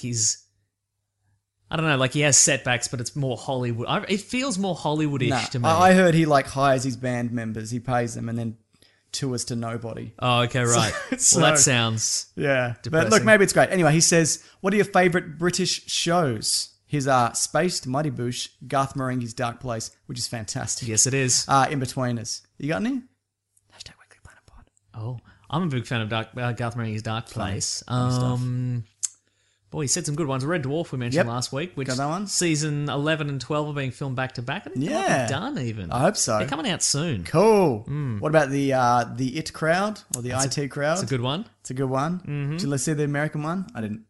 I don't know, like he has setbacks, but it's more Hollywood. It feels more Hollywoodish to me. I heard he like hires his band members, he pays them, and then tours to nobody. Oh, okay, right. So- Well, that sounds... Yeah. But Depressing. look, maybe it's great. Anyway, he says, what are your favourite British shows? His Spaced, Mighty Boosh, Garth Marenghi's Dark Place, which is fantastic. Yes, it is. In-Betweeners. You got any? Hashtag Weekly Planet Pod. Oh, I'm a big fan of Garth Marenghi's Dark Place. Boy, he said some good ones. Red Dwarf we mentioned last week, which Got that one? season 11 and 12 are being filmed back to back. I think they might be done even. I hope so. They're coming out soon. Cool. What about the IT crowd or the IT crowd? It's a good one. It's a good one. Mm-hmm. Did you see the American one? I didn't.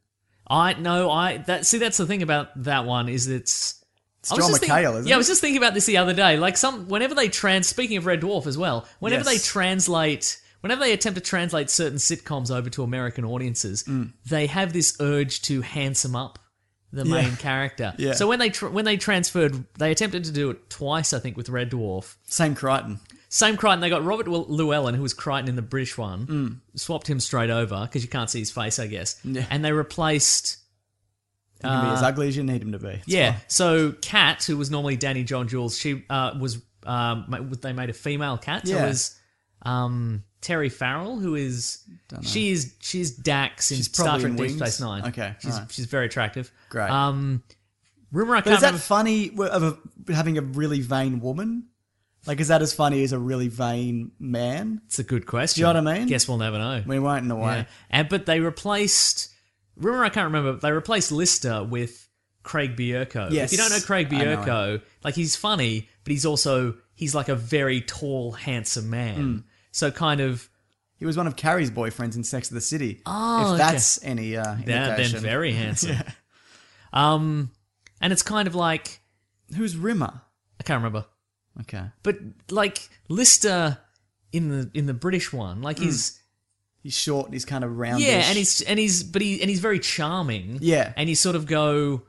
That's the thing about that one is it's John McHale, isn't it? Yeah, I was just thinking about this the other day. Like whenever they speaking of Red Dwarf as well, whenever they attempt to translate certain sitcoms over to American audiences, they have this urge to handsome up the main character. Yeah. So when they transferred, they attempted to do it twice, I think, with Red Dwarf. Same Crichton. Same Crichton. They got Robert Llewellyn, who was Crichton in the British one, swapped him straight over because you can't see his face, I guess. Yeah. And they replaced. He can be as ugly as you need him to be. It's Yeah. fine. So Kat, who was normally Danny John Jules, she was. They made a female Kat. So Yeah. it was Terry Farrell, who is she's Dax in She's Star probably Trek in Deep Wings. Space Nine. Okay, alright. She's very attractive. Great. Rumor I But can't is that remember. funny of having a really vain woman? Like, is that as funny as a really vain man? It's a good question. Do you know what I mean? Guess we'll never know. We won't in a way. Yeah. But they replaced. Rumor I can't remember. They replaced Lister with Craig Bierko. Yes, If you don't know Craig I know Bierko, like he's funny, but he's like a very tall, handsome man. So kind of. He was one of Carrie's boyfriends in Sex of the City. Oh, if that's any Then indication. very handsome. And it's kind of like Who's Rimmer? I can't remember, Okay. but like Lister in the British one, like he's short and he's kind of roundish. and he's very charming. Yeah. and you sort of go,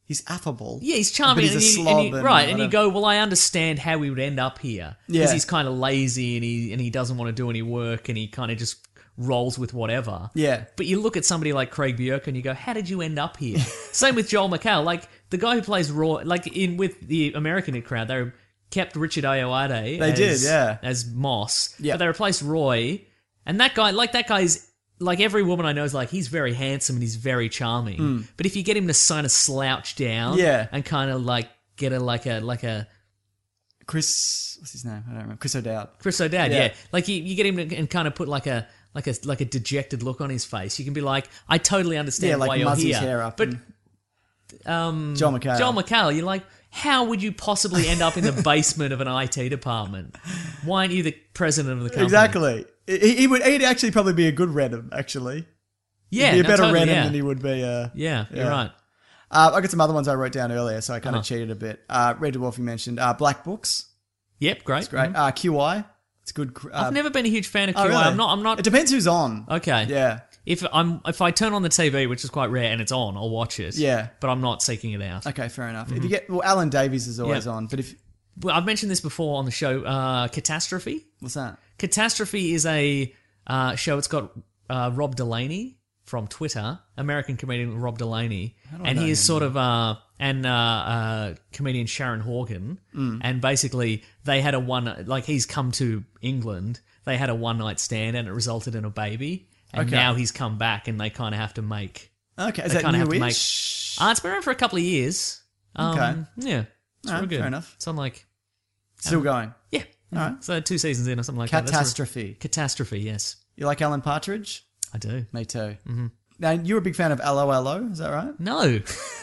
He's affable. Yeah, he's charming. But he's a and slob you, and right, and you whatever. go, well, I understand how he would end up here. Because Yeah. he's kind of lazy and he doesn't want to do any work and he kind of just rolls with whatever. Yeah. But you look at somebody like Craig Bjork and you go, how did you end up here? Same with Joel McHale. Like, the guy who plays Roy, like, with the American Hit crowd, they kept Richard Ayoade as Moss. Yeah. But they replaced Roy. And that guy is... Like, every woman I know is like, he's very handsome and he's very charming. But if you get him to kind of slouch down and kind of, like, get like a... Chris... What's his name? I don't remember. Chris O'Dowd. Chris O'Dowd, Yeah. yeah. Like, you get him to and kind of put like a dejected look on his face. You can be like, I totally understand like why you're muzz his here. hair up But Joel McHale. Joel McHale, you're like, how would you possibly end up in the basement of an IT department? Why aren't you the president of the company? Exactly. He'd actually probably be a good Redham, actually. Yeah, He'd be a better totally, Redham than he would be... Yeah, you're right. I got some other ones I wrote down earlier, so I kind of cheated a bit. Red Dwarf you mentioned. Black Books. Yep, great. It's great. QI. It's good. I've never been a huge fan of QI. Really? I'm not. It depends who's on. Okay. Yeah. If I turn on the TV, which is quite rare, and it's on, I'll watch it. Yeah. But I'm not seeking it out. Okay, fair enough. If you get... Well, Alan Davies is always on, but if... Well, I've mentioned this before on the show, Catastrophe. What's that? Catastrophe is a show. It's got Rob Delaney from Twitter, American comedian Rob Delaney, and he is sort of comedian Sharon Horgan, and basically they had he's come to England. They had a one-night stand, and it resulted in a baby, and now he's come back, and they kind of have to make. Okay, is they that kind of have to make. newish? It's been around for a couple of years. Okay. Yeah, it's real good. Fair enough. It's on like. Still going. Yeah. All right. So 2 seasons in or something like that. Catastrophe. Catastrophe, yes. You like Alan Partridge? I do. Me too. Mm-hmm. Now, you're a big fan of LOLO, is that right? No.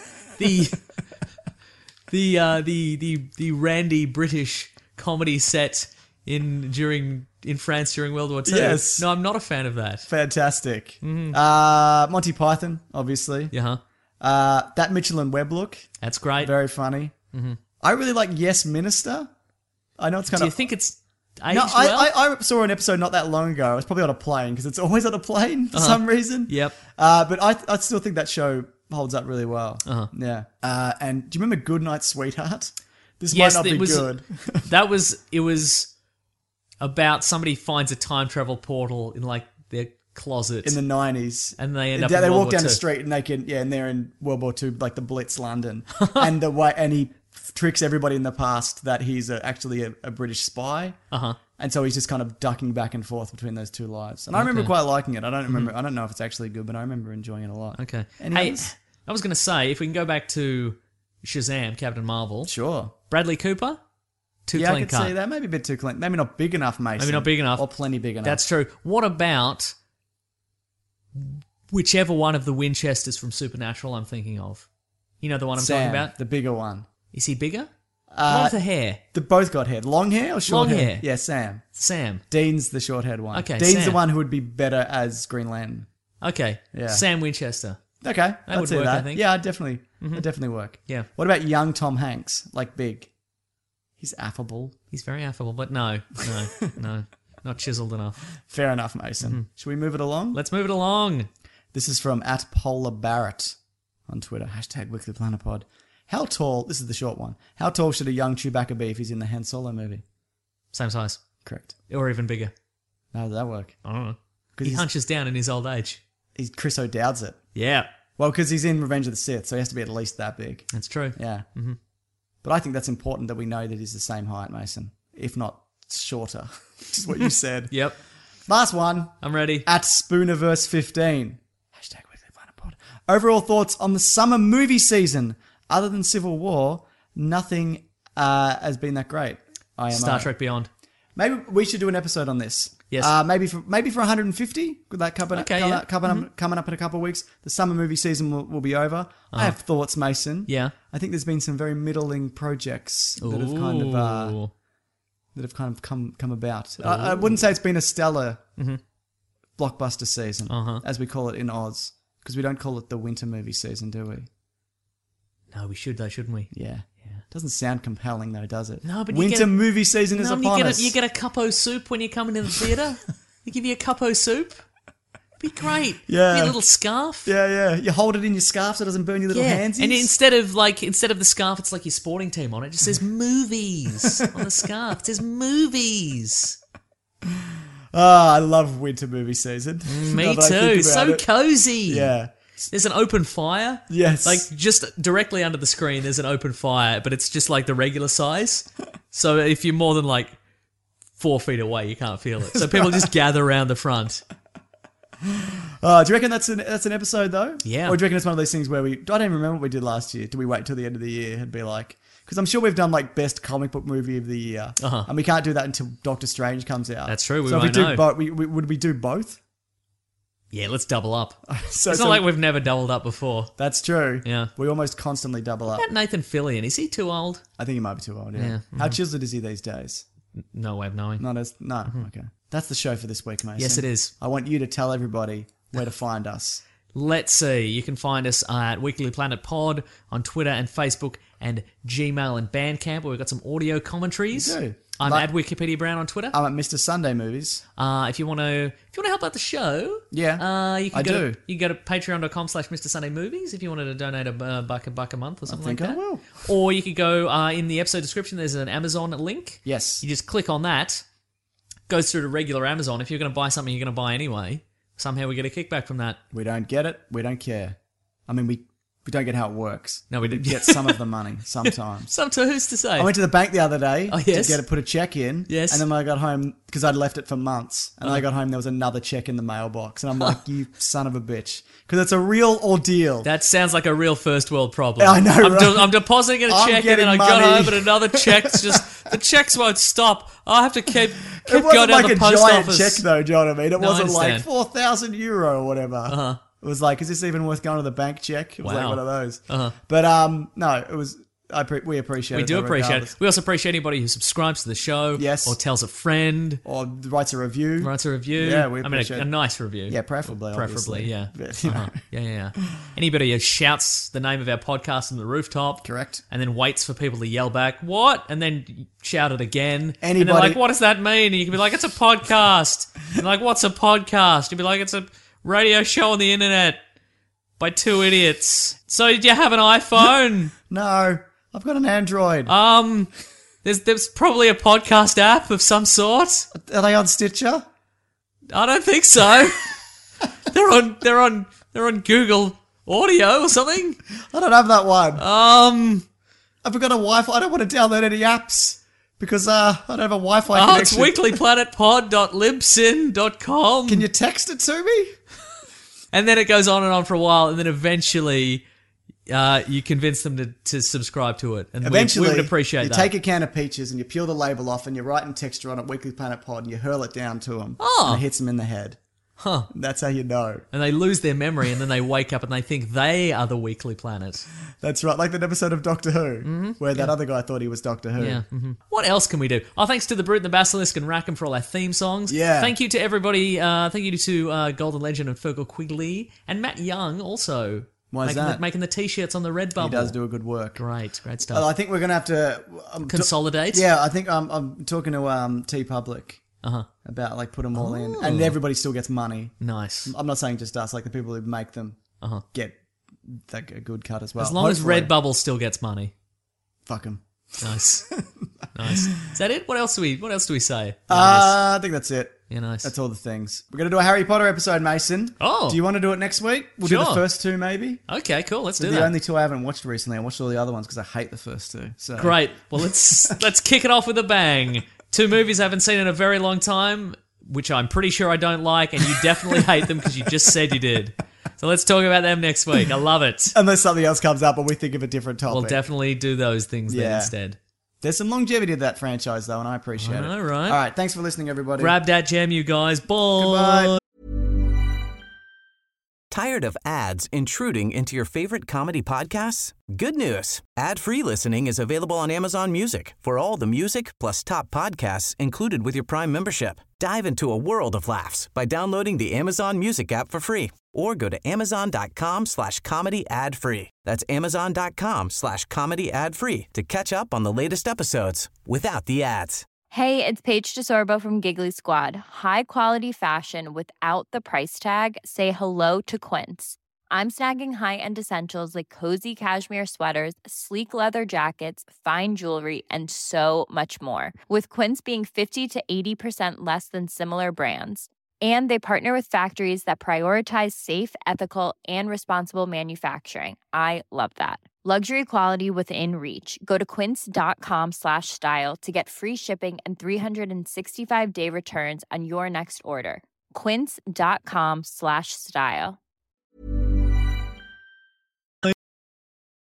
The randy British comedy set in France during World War II. Yes. No, I'm not a fan of that. Fantastic. Mm-hmm. Monty Python, obviously. Yeah. That Mitchell and Webb look. That's great. Very funny. Mm-hmm. I really like Yes Minister. I know it's kind Do of... you think it's aged No, well? I saw an episode not that long ago. I was probably on a plane because it's always on a plane for some reason. Yep. But I still think that show holds up really well. Uh-huh. Yeah. And do you remember Goodnight Sweetheart? This might not be good. It was about somebody finds a time travel portal in like their closet In the 90s. and they end up Yeah, in they World walk War down II. the street and and they're in World War II, like the Blitz London. and he tricks everybody in the past that he's actually a British spy. Uh-huh. And so he's just kind of ducking back and forth between those two lives. And I remember quite liking it. I don't remember. I don't know if it's actually good, but I remember enjoying it a lot. Okay. Any Hey, others? I was going to say, if we can go back to Shazam, Captain Marvel, Sure. Bradley Cooper, too Yeah, I clean could cut. see that. Maybe a bit too clean. Maybe not big enough, Mason. Maybe not big enough. Or plenty big enough. That's true. What about whichever one of the Winchesters from Supernatural I'm thinking of? You know the one I'm Sam, talking about? the bigger one. Is he bigger? What with the hair? They both got hair. Long hair or short Long hair? hair. Yeah, Sam. Sam. Dean's the short-haired one. Okay, Dean's Sam. the one who would be better as Green Lantern. Okay. Yeah. Sam Winchester. Okay, I'd would see work, that. I think. Yeah, that'd definitely work. Yeah. What about young Tom Hanks? Like big? He's affable. He's very affable, but no, not chiseled enough. Fair enough, Mason. Should we move it along? Let's move it along. This is from @PolarBarrett on Twitter. #WeeklyPlanetPod. How tall, this is the short one, how tall should a young Chewbacca be if he's in the Han Solo movie? Same size. Correct. Or even bigger. How does that work? I don't know. 'Cause He he's- hunches down in his old age. Chris O'Dowd's it. Yeah. Well, because he's in Revenge of the Sith, so he has to be at least that big. That's true. Yeah. Mm-hmm. But I think that's important that we know that he's the same height, Mason. If not shorter, which is what you said. Yep. Last one. I'm ready. @Spoonerverse15. #WeeklyPlanetPod. Overall thoughts on the summer movie season. Other than Civil War, nothing has been that great. IMO. Star Trek Beyond. Maybe we should do an episode on this. Yes. Maybe for 150. Could that coming Okay, yeah. coming up in a couple of weeks? The summer movie season will be over. I have thoughts, Mason. Yeah. I think there's been some very middling projects that have kind of come about. I wouldn't say it's been a stellar blockbuster season, as we call it in Oz, because we don't call it the winter movie season, do we? No, we should though, shouldn't we? Yeah. Doesn't sound compelling though, does it? No, but you winter get a- movie season is upon us. You get a cup of soup when you come into the theatre. They give you a cup of soup. Be great. Yeah. Be a little scarf. Yeah. You hold it in your scarf so it doesn't burn your little hands. And instead of the scarf, it's like your sporting team on it. It just says movies on the scarf. It says movies. I love winter movie season. Me Now that I too. think So about it. cozy. Yeah. There's an open fire. Yes. Like just directly under the screen, there's an open fire, but it's just like the regular size. So if you're more than like 4 feet away, you can't feel it. So people just gather around the front. Do you reckon that's an episode though? Yeah. Or do you reckon it's one of those things where I don't even remember what we did last year. Do we wait till the end of the year and be like, because I'm sure we've done like best comic book movie of the year, and we can't do that until Doctor Strange comes out. That's true. We so won't if we know. do both, would we do both? Yeah, let's double up. So, It's not like we've never doubled up before. That's true. Yeah. We almost constantly double up. What about Nathan Fillion? Is he too old? I think he might be too old. Yeah. Yeah. How chiseled is he these days? No way of knowing. No. Okay. That's the show for this week, Mason. Yes, it is. I want you to tell everybody where to find us. Let's see. You can find us at Weekly Planet Pod on Twitter and Facebook and Gmail and Bandcamp, where we've got some audio commentaries. We do. I'm Like- at Wikipedia Brown on Twitter. I'm at Mr. Sunday Movies. If you want to help out the show, Yeah, you can I go do. you can go to patreon.com/Mr. Sunday Movies if you wanted to donate a buck a month or something think like I that. will. Or you could go in the episode description. There's an Amazon link. Yes. You just click on that. Goes through to regular Amazon. If you're going to buy something, you're going to buy anyway. Somehow we get a kickback from that. We don't get it. We don't care. I mean, we don't get how it works. No, we We didn't. get some of the money sometimes. Sometimes who's to say? I went to the bank the other day yes? to put a check in. Yes. And then when I got home, because I'd left it for months, and when I got home, there was another check in the mailbox. And I'm like, you son of a bitch. Because it's a real ordeal. That sounds like a real first world problem. I know, right? I'm depositing a I'm check and then I getting got money. home and another check's just... The checks won't stop. I have to keep It going wasn't down like the a post giant office. check, though, do you know what I mean? It No, I wasn't like understand. 4,000 euro or whatever. It was like, is this even worth going to the bank check? It was like Wow. one of those. But no, it was. We appreciate it. We do though, appreciate regardless. it. We also appreciate anybody who subscribes to the show. Yes. Or tells a friend. Or writes a review. Writes a review. Yeah, we I mean, appreciate a nice review. Yeah, preferably. Preferably, obviously. yeah. But, you know, Yeah. Anybody who shouts the name of our podcast from the rooftop. Correct. And then waits for people to yell back, what? And then shout it again. And Anybody- they're like, what does that mean? And you can be like, it's a podcast. And they're like, what's a podcast? You'd be like, it's a radio show on the internet by two idiots. So do you have an iPhone? No, I've got an Android. There's probably a podcast app of some sort. Are they on Stitcher? I don't think so. they're on Google Audio or something. I don't have that one. Um, I've got a Wi-Fi. I don't want to download any apps because I don't have a Wi-Fi oh, it's connection. weeklyplanetpod.libsyn.com. Can you text it to me? And then it goes on and on for a while, and then eventually you convince them to subscribe to it. And Eventually, we would appreciate you that. take a can of peaches and you peel the label off and you write in texture on it, Weekly Planet Pod, and you hurl it down to them. Oh. And it hits them in the head. Huh. That's how you know. And they lose their memory, and then they wake up and they think they are the Weekly Planet. That's right. Like that episode of Doctor Who, where that other guy thought he was Doctor Who. Yeah. What else can we do? Oh, thanks to the Brute and the Basilisk and Rackham for all our theme songs. Yeah. Thank you to everybody. Thank you to Golden Legend and Fergal Quigley and Matt Young also. Why is that? Making the t-shirts on the Redbubble. He does do a good work. Great stuff. I think we're going to have to... Consolidate? Yeah, I think I'm talking to T-Public about like put them all in. And everybody still gets money. Nice. I'm not saying just us, like the people who make them get a good cut as well. As long Hopefully. as Redbubble still gets money. Fuck them. Nice. Nice. Is that it? What else do we say? I think that's it. Yeah, nice. That's all the things. We're going to do a Harry Potter episode, Mason. Oh. Do you want to do it next week? We'll do Sure. the first two, maybe. Okay, cool. Let's do They're the that. only two I haven't watched recently. I watched all the other ones because I hate the first two. So Great. Well, let's kick it off with a bang. Two movies I haven't seen in a very long time, which I'm pretty sure I don't like, and you definitely hate them because you just said you did. So let's talk about them next week. I love it. Unless something else comes up or we think of a different topic. We'll definitely do those things then Yeah. instead. There's some longevity to that franchise, though, and I appreciate it. All right. All right. Thanks for listening, everybody. Grab that jam, you guys. Goodbye. Tired of ads intruding into your favorite comedy podcasts? Good news. Ad-free listening is available on Amazon Music for all the music plus top podcasts included with your Prime membership. Dive into a world of laughs by downloading the Amazon Music app for free or go to amazon.com/comedy ad-free. That's amazon.com/comedy ad-free to catch up on the latest episodes without the ads. Hey, it's Paige DeSorbo from Giggly Squad. High quality fashion without the price tag. Say hello to Quince. I'm snagging high-end essentials like cozy cashmere sweaters, sleek leather jackets, fine jewelry, and so much more. With Quince being 50 to 80% less than similar brands. And they partner with factories that prioritize safe, ethical, and responsible manufacturing. I love that. Luxury quality within reach. Go to quince.com/style to get free shipping and 365-day returns on your next order. Quince.com/style.